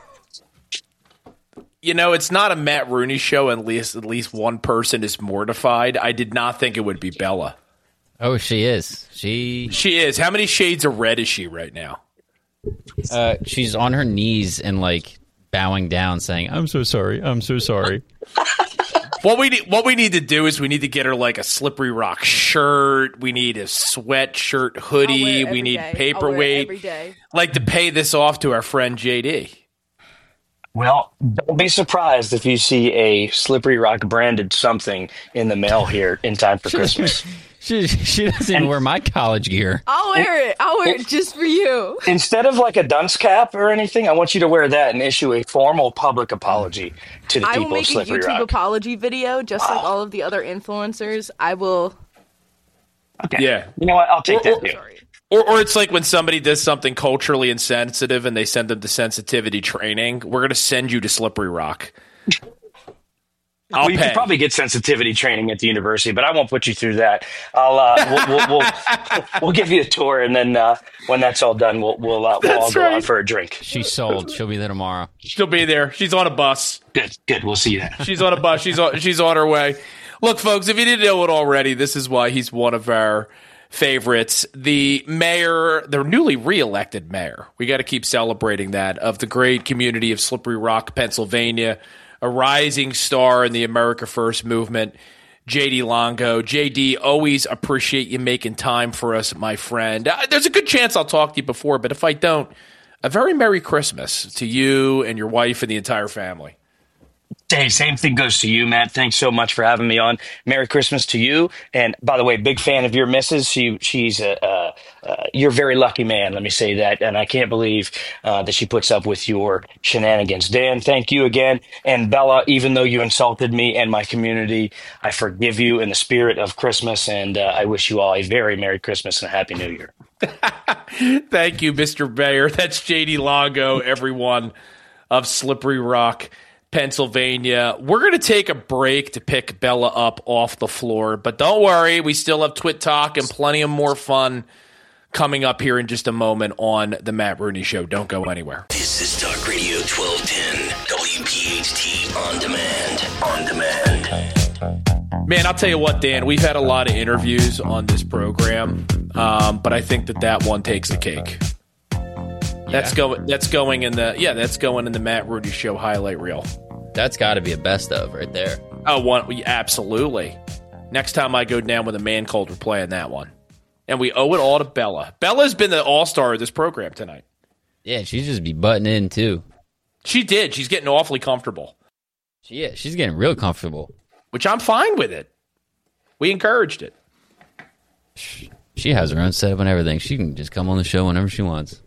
It's not a Matt Rooney show. At least one person is mortified. I did not think it would be Bella. Oh, she is. She is. How many shades of red is she right now? She's on her knees and like bowing down, saying, "I'm so sorry. I'm so sorry." What we need to do is we need to get her like a Slippery Rock shirt. We need a sweatshirt, I'll wear hoodie. it We every need day. I'll wear it paperweight. every day. Like to pay this off to our friend JD. Well, don't be surprised if you see a Slippery Rock branded something in the mail here in time for Christmas. She doesn't even wear my college gear. I'll wear it. I'll wear it just for you. Instead of like a dunce cap or anything, I want you to wear that and issue a formal public apology to the I will people of make a Slippery YouTube Rock. apology video, just like all of the other influencers. I will. Okay. Yeah. You know what? I'll take that too. Sorry. Or it's like when somebody does something culturally insensitive and they send them to sensitivity training. We're going to send you to Slippery Rock. I'll Well, you pay. could probably get sensitivity training at the university, but I won't put you through that. We'll give you a tour, and then when that's all done, we'll all go right. out for a drink. She's sold. She'll be there tomorrow. She'll be there. She's on a bus. Good. We'll see you then. She's on a bus. She's on her way. Look, folks, if you didn't know it already, this is why he's one of our favorites. The mayor, the newly reelected mayor, we got to keep celebrating that, of the great community of Slippery Rock, Pennsylvania, a rising star in the America First movement, JD Longo. JD, always appreciate you making time for us, my friend. There's a good chance I'll talk to you before, but if I don't, a very Merry Christmas to you and your wife and the entire family. Hey, same thing goes to you, Matt. Thanks so much for having me on. Merry Christmas to you. And by the way, big fan of your missus. She's you're a very lucky man. Let me say that. And I can't believe that she puts up with your shenanigans. Dan, thank you again. And Bella, even though you insulted me and my community, I forgive you in the spirit of Christmas. And I wish you all a very Merry Christmas and a Happy New Year. Thank you, Mr. Mayor. That's JD Longo, everyone, of Slippery Rock, Pennsylvania. We're going to take a break to pick Bella up off the floor, but don't worry, we still have Twit Talk and plenty of more fun coming up here in just a moment on The Matt Rooney Show. Don't go anywhere. This is Talk Radio 1210, WPHT On Demand. Man, I'll tell you what, Dan, we've had a lot of interviews on this program, but I think that one takes the cake. That's going in the Matt Rooney Show highlight reel. That's got to be a best of right there. Absolutely. Next time I go down with a man cold, we're playing that one. And we owe it all to Bella. Bella's been the all-star of this program tonight. Yeah, she'd just be butting in, too. She did. She's getting awfully comfortable. She's getting real comfortable. Which I'm fine with it. We encouraged it. She has her own setup and everything. She can just come on the show whenever she wants.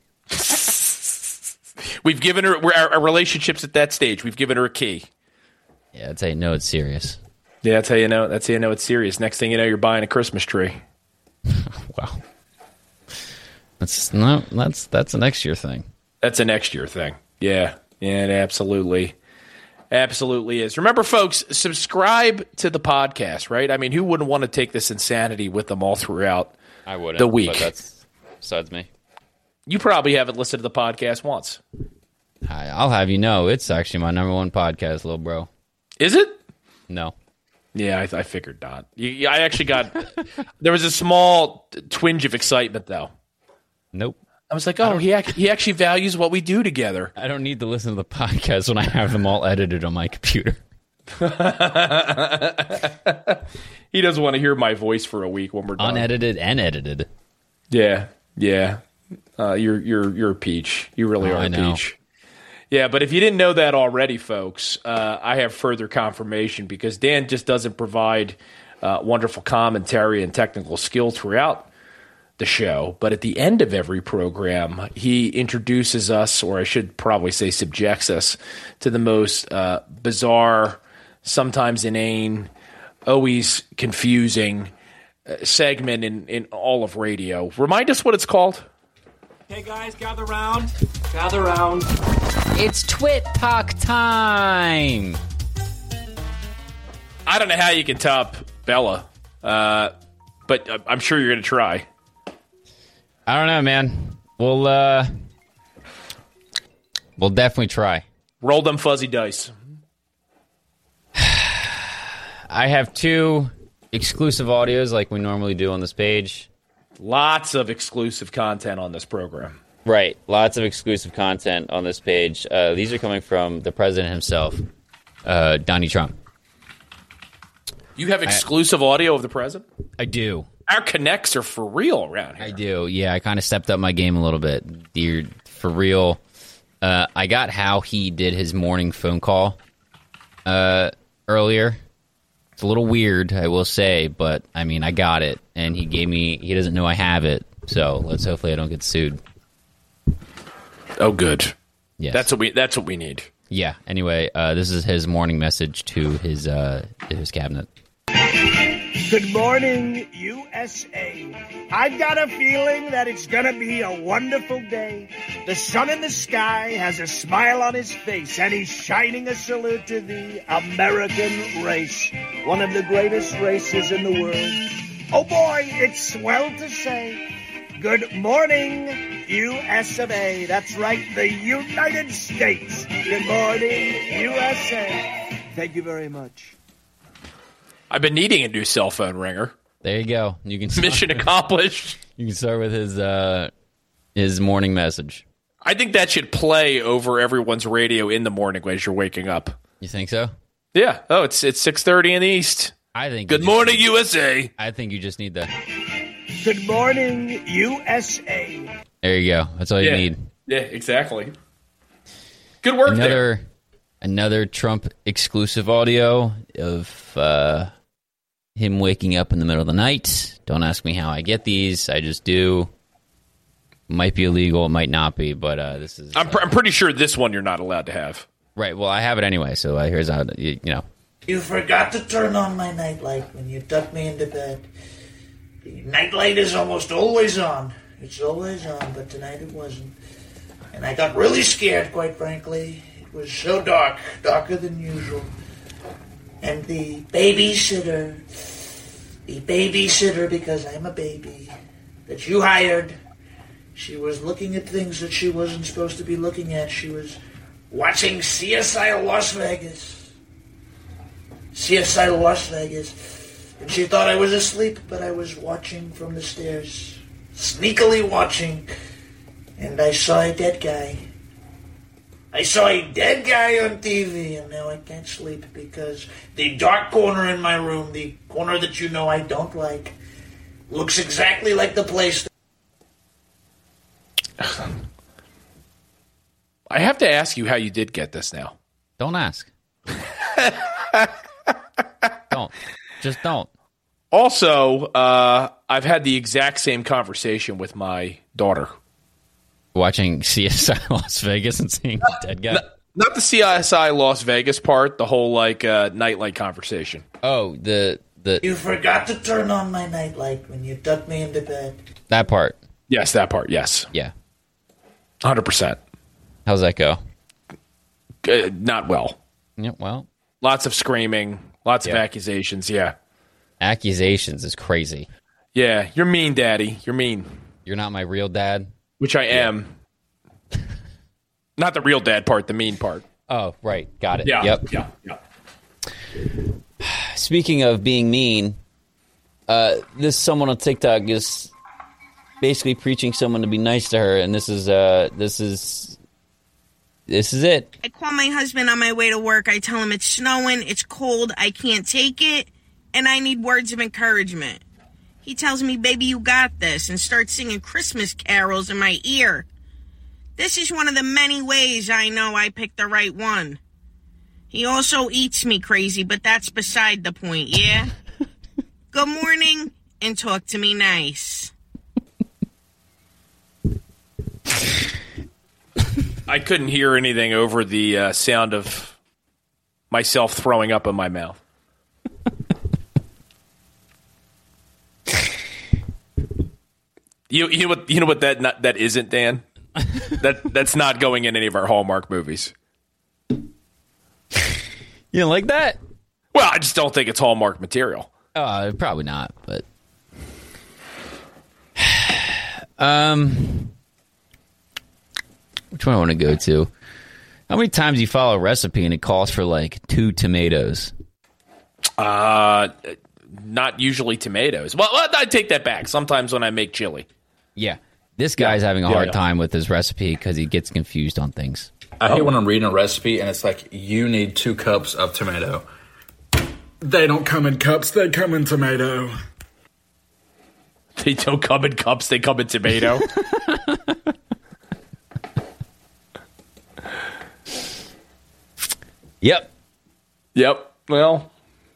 We've given her our relationships at that stage. We've given her a key. Yeah, that's how you know it's serious. Yeah, that's how you know it's serious. Next thing you know, you're buying a Christmas tree. Wow. That's a next year thing. That's a next year thing. Yeah, it absolutely is. Remember, folks, subscribe to the podcast, right? I mean, who wouldn't want to take this insanity with them all throughout the week? But that's besides me. You probably haven't listened to the podcast once. I'll have you know, it's actually my number one podcast, little bro. Is it? No. Yeah, I figured not. I actually got... there was a small twinge of excitement, though. Nope. I was like, he actually values what we do together. I don't need to listen to the podcast when I have them all edited on my computer. He doesn't want to hear my voice for a week when we're done. Unedited and edited. Yeah. You're a peach. You really are a peach. Yeah, but if you didn't know that already, folks, I have further confirmation because Dan just doesn't provide wonderful commentary and technical skill throughout the show. But at the end of every program, he introduces us, or I should probably say subjects us, to the most bizarre, sometimes inane, always confusing segment in all of radio. Remind us what it's called. Hey guys, gather round. Gather round. It's Twit Talk time. I don't know how you can top Bella, but I'm sure you're going to try. I don't know, man. We'll definitely try. Roll them fuzzy dice. I have 2 exclusive audios like we normally do on this page. Lots of exclusive content on this program. Right. Lots of exclusive content on this page. These are coming from the president himself, Donnie Trump. You have exclusive audio of the president? I do. Our connects are for real around here. I do. Yeah, I kind of stepped up my game a little bit. For real. I got how he did his morning phone call earlier. It's a little weird, I will say, but I mean, I got it, and he doesn't know I have it, so hopefully I don't get sued. Oh, good. Yes. That's what we need. Yeah. Anyway, this is his morning message to his cabinet. Good morning, USA. I've got a feeling that it's gonna be a wonderful day. The sun in the sky has a smile on his face, and he's shining a salute to the American race, one of the greatest races in the world. Oh boy, it's swell to say. Good morning, US of A. That's right, the United States. Good morning, USA. Thank you very much. I've been needing a new cell phone ringer. There you go. You can start Mission accomplished. You can start with his morning message. I think that should play over everyone's radio in the morning as you're waking up. You think so? Yeah. Oh, it's 6:30 in the East. I think. Good morning, USA. I think you just need that. Good morning, USA. There you go. That's all you need. Yeah, exactly. Good work there. Another Trump exclusive audio of him waking up in the middle of the night. Don't ask me how I get these. I just do. Might be illegal. It might not be, but this is... I'm pretty sure this one you're not allowed to have. Right. Well, I have it anyway, so here's how, you know. You forgot to turn on my nightlight when you tucked me into bed. The nightlight is almost always on. It's always on, but tonight it wasn't. And I got really scared, quite frankly. It was so dark, darker than usual. And the babysitter, because I'm a baby, that you hired, she was looking at things that she wasn't supposed to be looking at. She was watching CSI Las Vegas. CSI Las Vegas. And she thought I was asleep, but I was watching from the stairs. Sneakily watching. And I saw a dead guy. I saw a dead guy on TV, and now I can't sleep because the dark corner in my room, the corner that you know I don't like, looks exactly like the place. I have to ask you how you did get this now. Don't ask. Don't. Just don't. Also, I've had the exact same conversation with my daughter. Watching CSI Las Vegas and seeing a dead guy? Not the CSI Las Vegas part, the whole, nightlight conversation. Oh, the... You forgot to turn on my nightlight when you tucked me into bed. That part. Yes, that part, yes. Yeah. 100%. How's that go? Not well. Yeah, well. Lots of screaming, lots of accusations, yeah. Accusations is crazy. Yeah, you're mean, Daddy. You're mean. You're not my real dad? Which I am. Not the real dad part, the mean part. Oh, right. Got it. Yeah. Yep. Yeah. Speaking of being mean, this someone on TikTok is basically preaching someone to be nice to her, and this is it. I call my husband on my way to work. I tell him it's snowing, it's cold, I can't take it, and I need words of encouragement. He tells me, baby, you got this, and starts singing Christmas carols in my ear. This is one of the many ways I know I picked the right one. He also eats me crazy, but that's beside the point, yeah? Good morning, and talk to me nice. I couldn't hear anything over the sound of myself throwing up in my mouth. You know what that isn't, Dan? That's not going in any of our Hallmark movies. You don't like that? Well, I just don't think it's Hallmark material. Probably not, but which one I want to go to? How many times do you follow a recipe and it calls for like 2 tomatoes? Not usually tomatoes. Well, I take that back. Sometimes when I make chili. Yeah. This guy's having a hard time with his recipe because he gets confused on things. I hate when I'm reading a recipe and it's like, you need 2 cups of tomato. They don't come in cups, they come in tomato. They don't come in cups, they come in tomato. Yep. Well,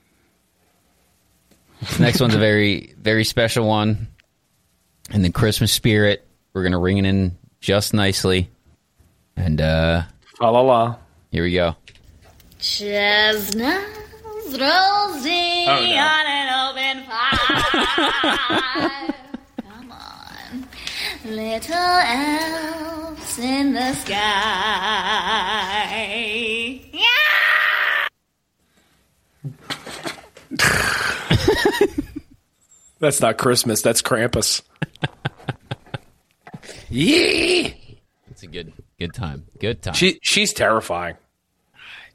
next one's a very, very special one. In the Christmas spirit, we're going to ring it in just nicely. And, la la. Here we go. Chestnuts roasting on an open fire. Come on. Little elves in the sky. Yeah! That's not Christmas. That's Krampus. Yeah, it's a good time. Good time. She's terrifying.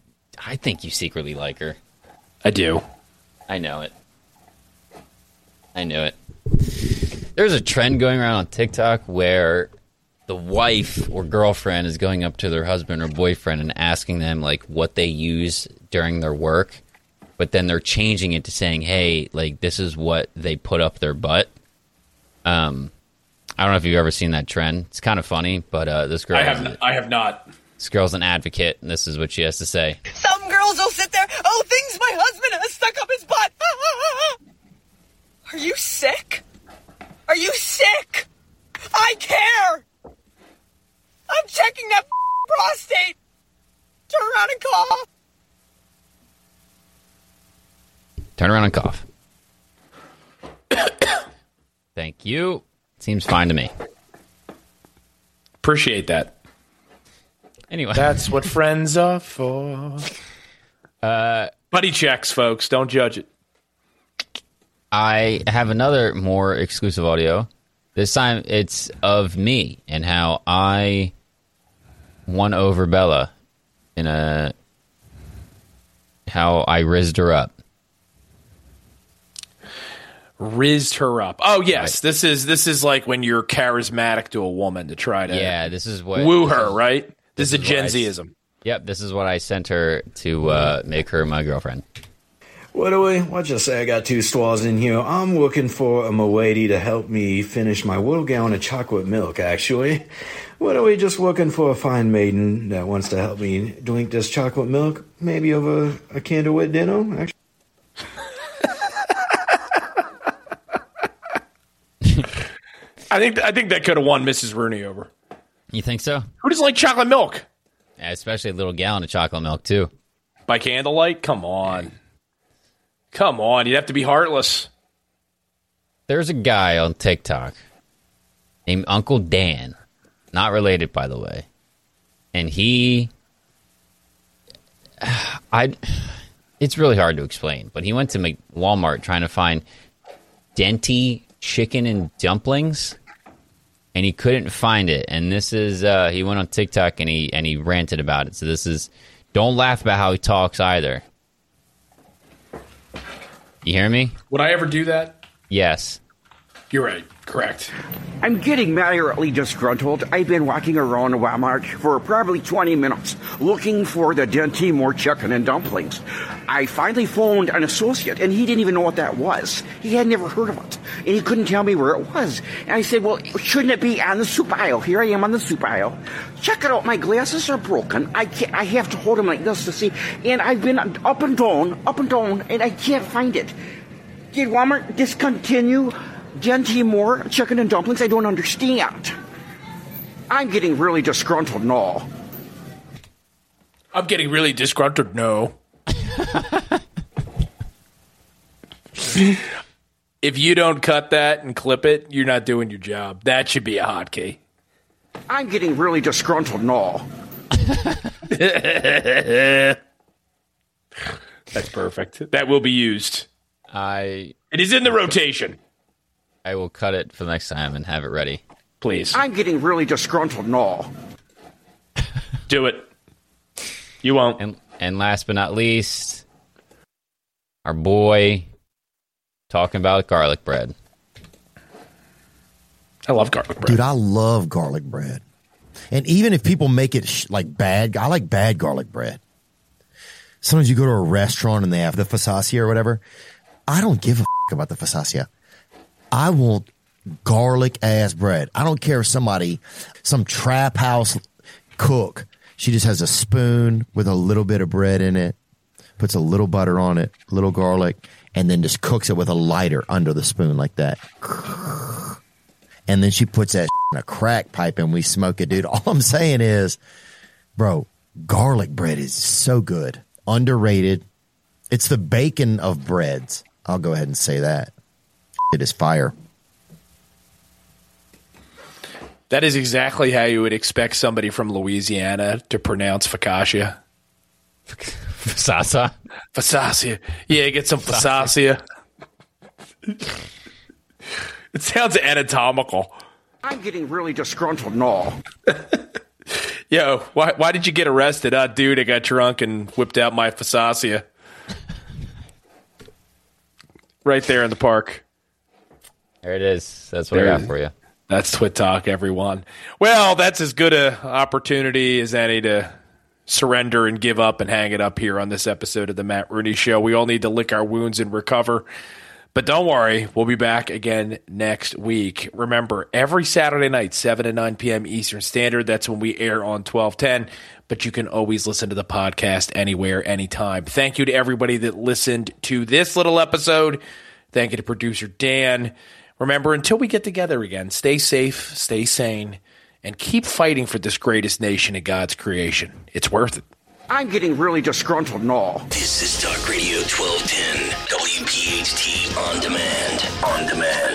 I think you secretly like her. I do. I know it. I knew it. There's a trend going around on TikTok where the wife or girlfriend is going up to their husband or boyfriend and asking them like what they use during their work, but then they're changing it to saying, hey, like this is what they put up their butt. I don't know if you've ever seen that trend. It's kind of funny, but this girl I have not. This girl's an advocate, and this is what she has to say. Some girls will sit there, oh, things my husband has stuck up his butt. Are you sick? Are you sick? I care. I'm checking that prostate. Turn around and cough. Turn around and cough. Thank you. Seems fine to me. Appreciate that. Anyway. That's what friends are for. Buddy checks, folks. Don't judge it. I have another more exclusive audio. This time it's of me and how I won over Bella in how I rizzed her up. Rizzed her up. Oh yes, right. This is like when you're charismatic to a woman to try to this is what woo her, right? This is a Gen Z-ism. Yep, this is what I sent her to make her my girlfriend. What you say? I got 2 straws in here. I'm looking for a m'lady to help me finish my little gallon of chocolate milk, actually. Just looking for a fine maiden that wants to help me drink this chocolate milk, maybe over a candlelit dinner, actually. I think that could have won Mrs. Rooney over. You think so? Who doesn't like chocolate milk? Yeah, especially a little gallon of chocolate milk, too. By candlelight? Come on. Come on. You'd have to be heartless. There's a guy on TikTok named Uncle Dan. Not related, by the way. And it's really hard to explain, but he went to Walmart trying to find Denti chicken and dumplings, and he couldn't find it. And this is he went on TikTok and he ranted about it. So this is, don't laugh about how he talks either. You hear me? Would I ever do that? Yes. You're right. Correct. I'm getting moderately disgruntled. I've been walking around Walmart for probably 20 minutes looking for the Denti Moore chicken and dumplings. I finally phoned an associate, and he didn't even know what that was. He had never heard of it, and he couldn't tell me where it was. And I said, well, shouldn't it be on the soup aisle? Here I am on the soup aisle. Check it out. My glasses are broken. I have to hold them like this to see. And I've been up and down, and I can't find it. Did Walmart discontinue Denti Moore chicken and dumplings? I don't understand. I'm getting really disgruntled now. I'm getting really disgruntled now. If you don't cut that and clip it, you're not doing your job. That should be a hotkey. I'm getting really disgruntled now. That's perfect. That will be used. It is in the rotation. I will cut it for the next time and have it ready. Please. I'm getting really disgruntled now. Do it. You won't. And last but not least, our boy talking about garlic bread. I love garlic bread. Dude, I love garlic bread. And even if people make it like bad, I like bad garlic bread. Sometimes you go to a restaurant and they have the focaccia or whatever. I don't give a about the focaccia. I want garlic-ass bread. I don't care if some trap house cook, she just has a spoon with a little bit of bread in it, puts a little butter on it, a little garlic, and then just cooks it with a lighter under the spoon like that. And then she puts that in a crack pipe and we smoke it, dude. All I'm saying is, bro, garlic bread is so good. Underrated. It's the bacon of breads. I'll go ahead and say that. It is fire. That is exactly how you would expect somebody from Louisiana to pronounce focaccia. Focaccia? Focaccia. Yeah, get some focaccia. It sounds anatomical. I'm getting really disgruntled now. Yo, why did you get arrested? Dude, I got drunk and whipped out my focaccia. Right there in the park. There it is. That's what I got for you. That's Twit Talk, everyone. Well, that's as good an opportunity as any to surrender and give up and hang it up here on this episode of the Matt Rooney Show. We all need to lick our wounds and recover. But don't worry, we'll be back again next week. Remember, every Saturday night, 7 to 9 p.m. Eastern Standard, that's when we air on 1210. But you can always listen to the podcast anywhere, anytime. Thank you to everybody that listened to this little episode. Thank you to producer Dan. Remember, until we get together again, stay safe, stay sane, and keep fighting for this greatest nation in God's creation. It's worth it. I'm getting really disgruntled and all. This is Talk Radio 1210, WPHT On Demand. On Demand.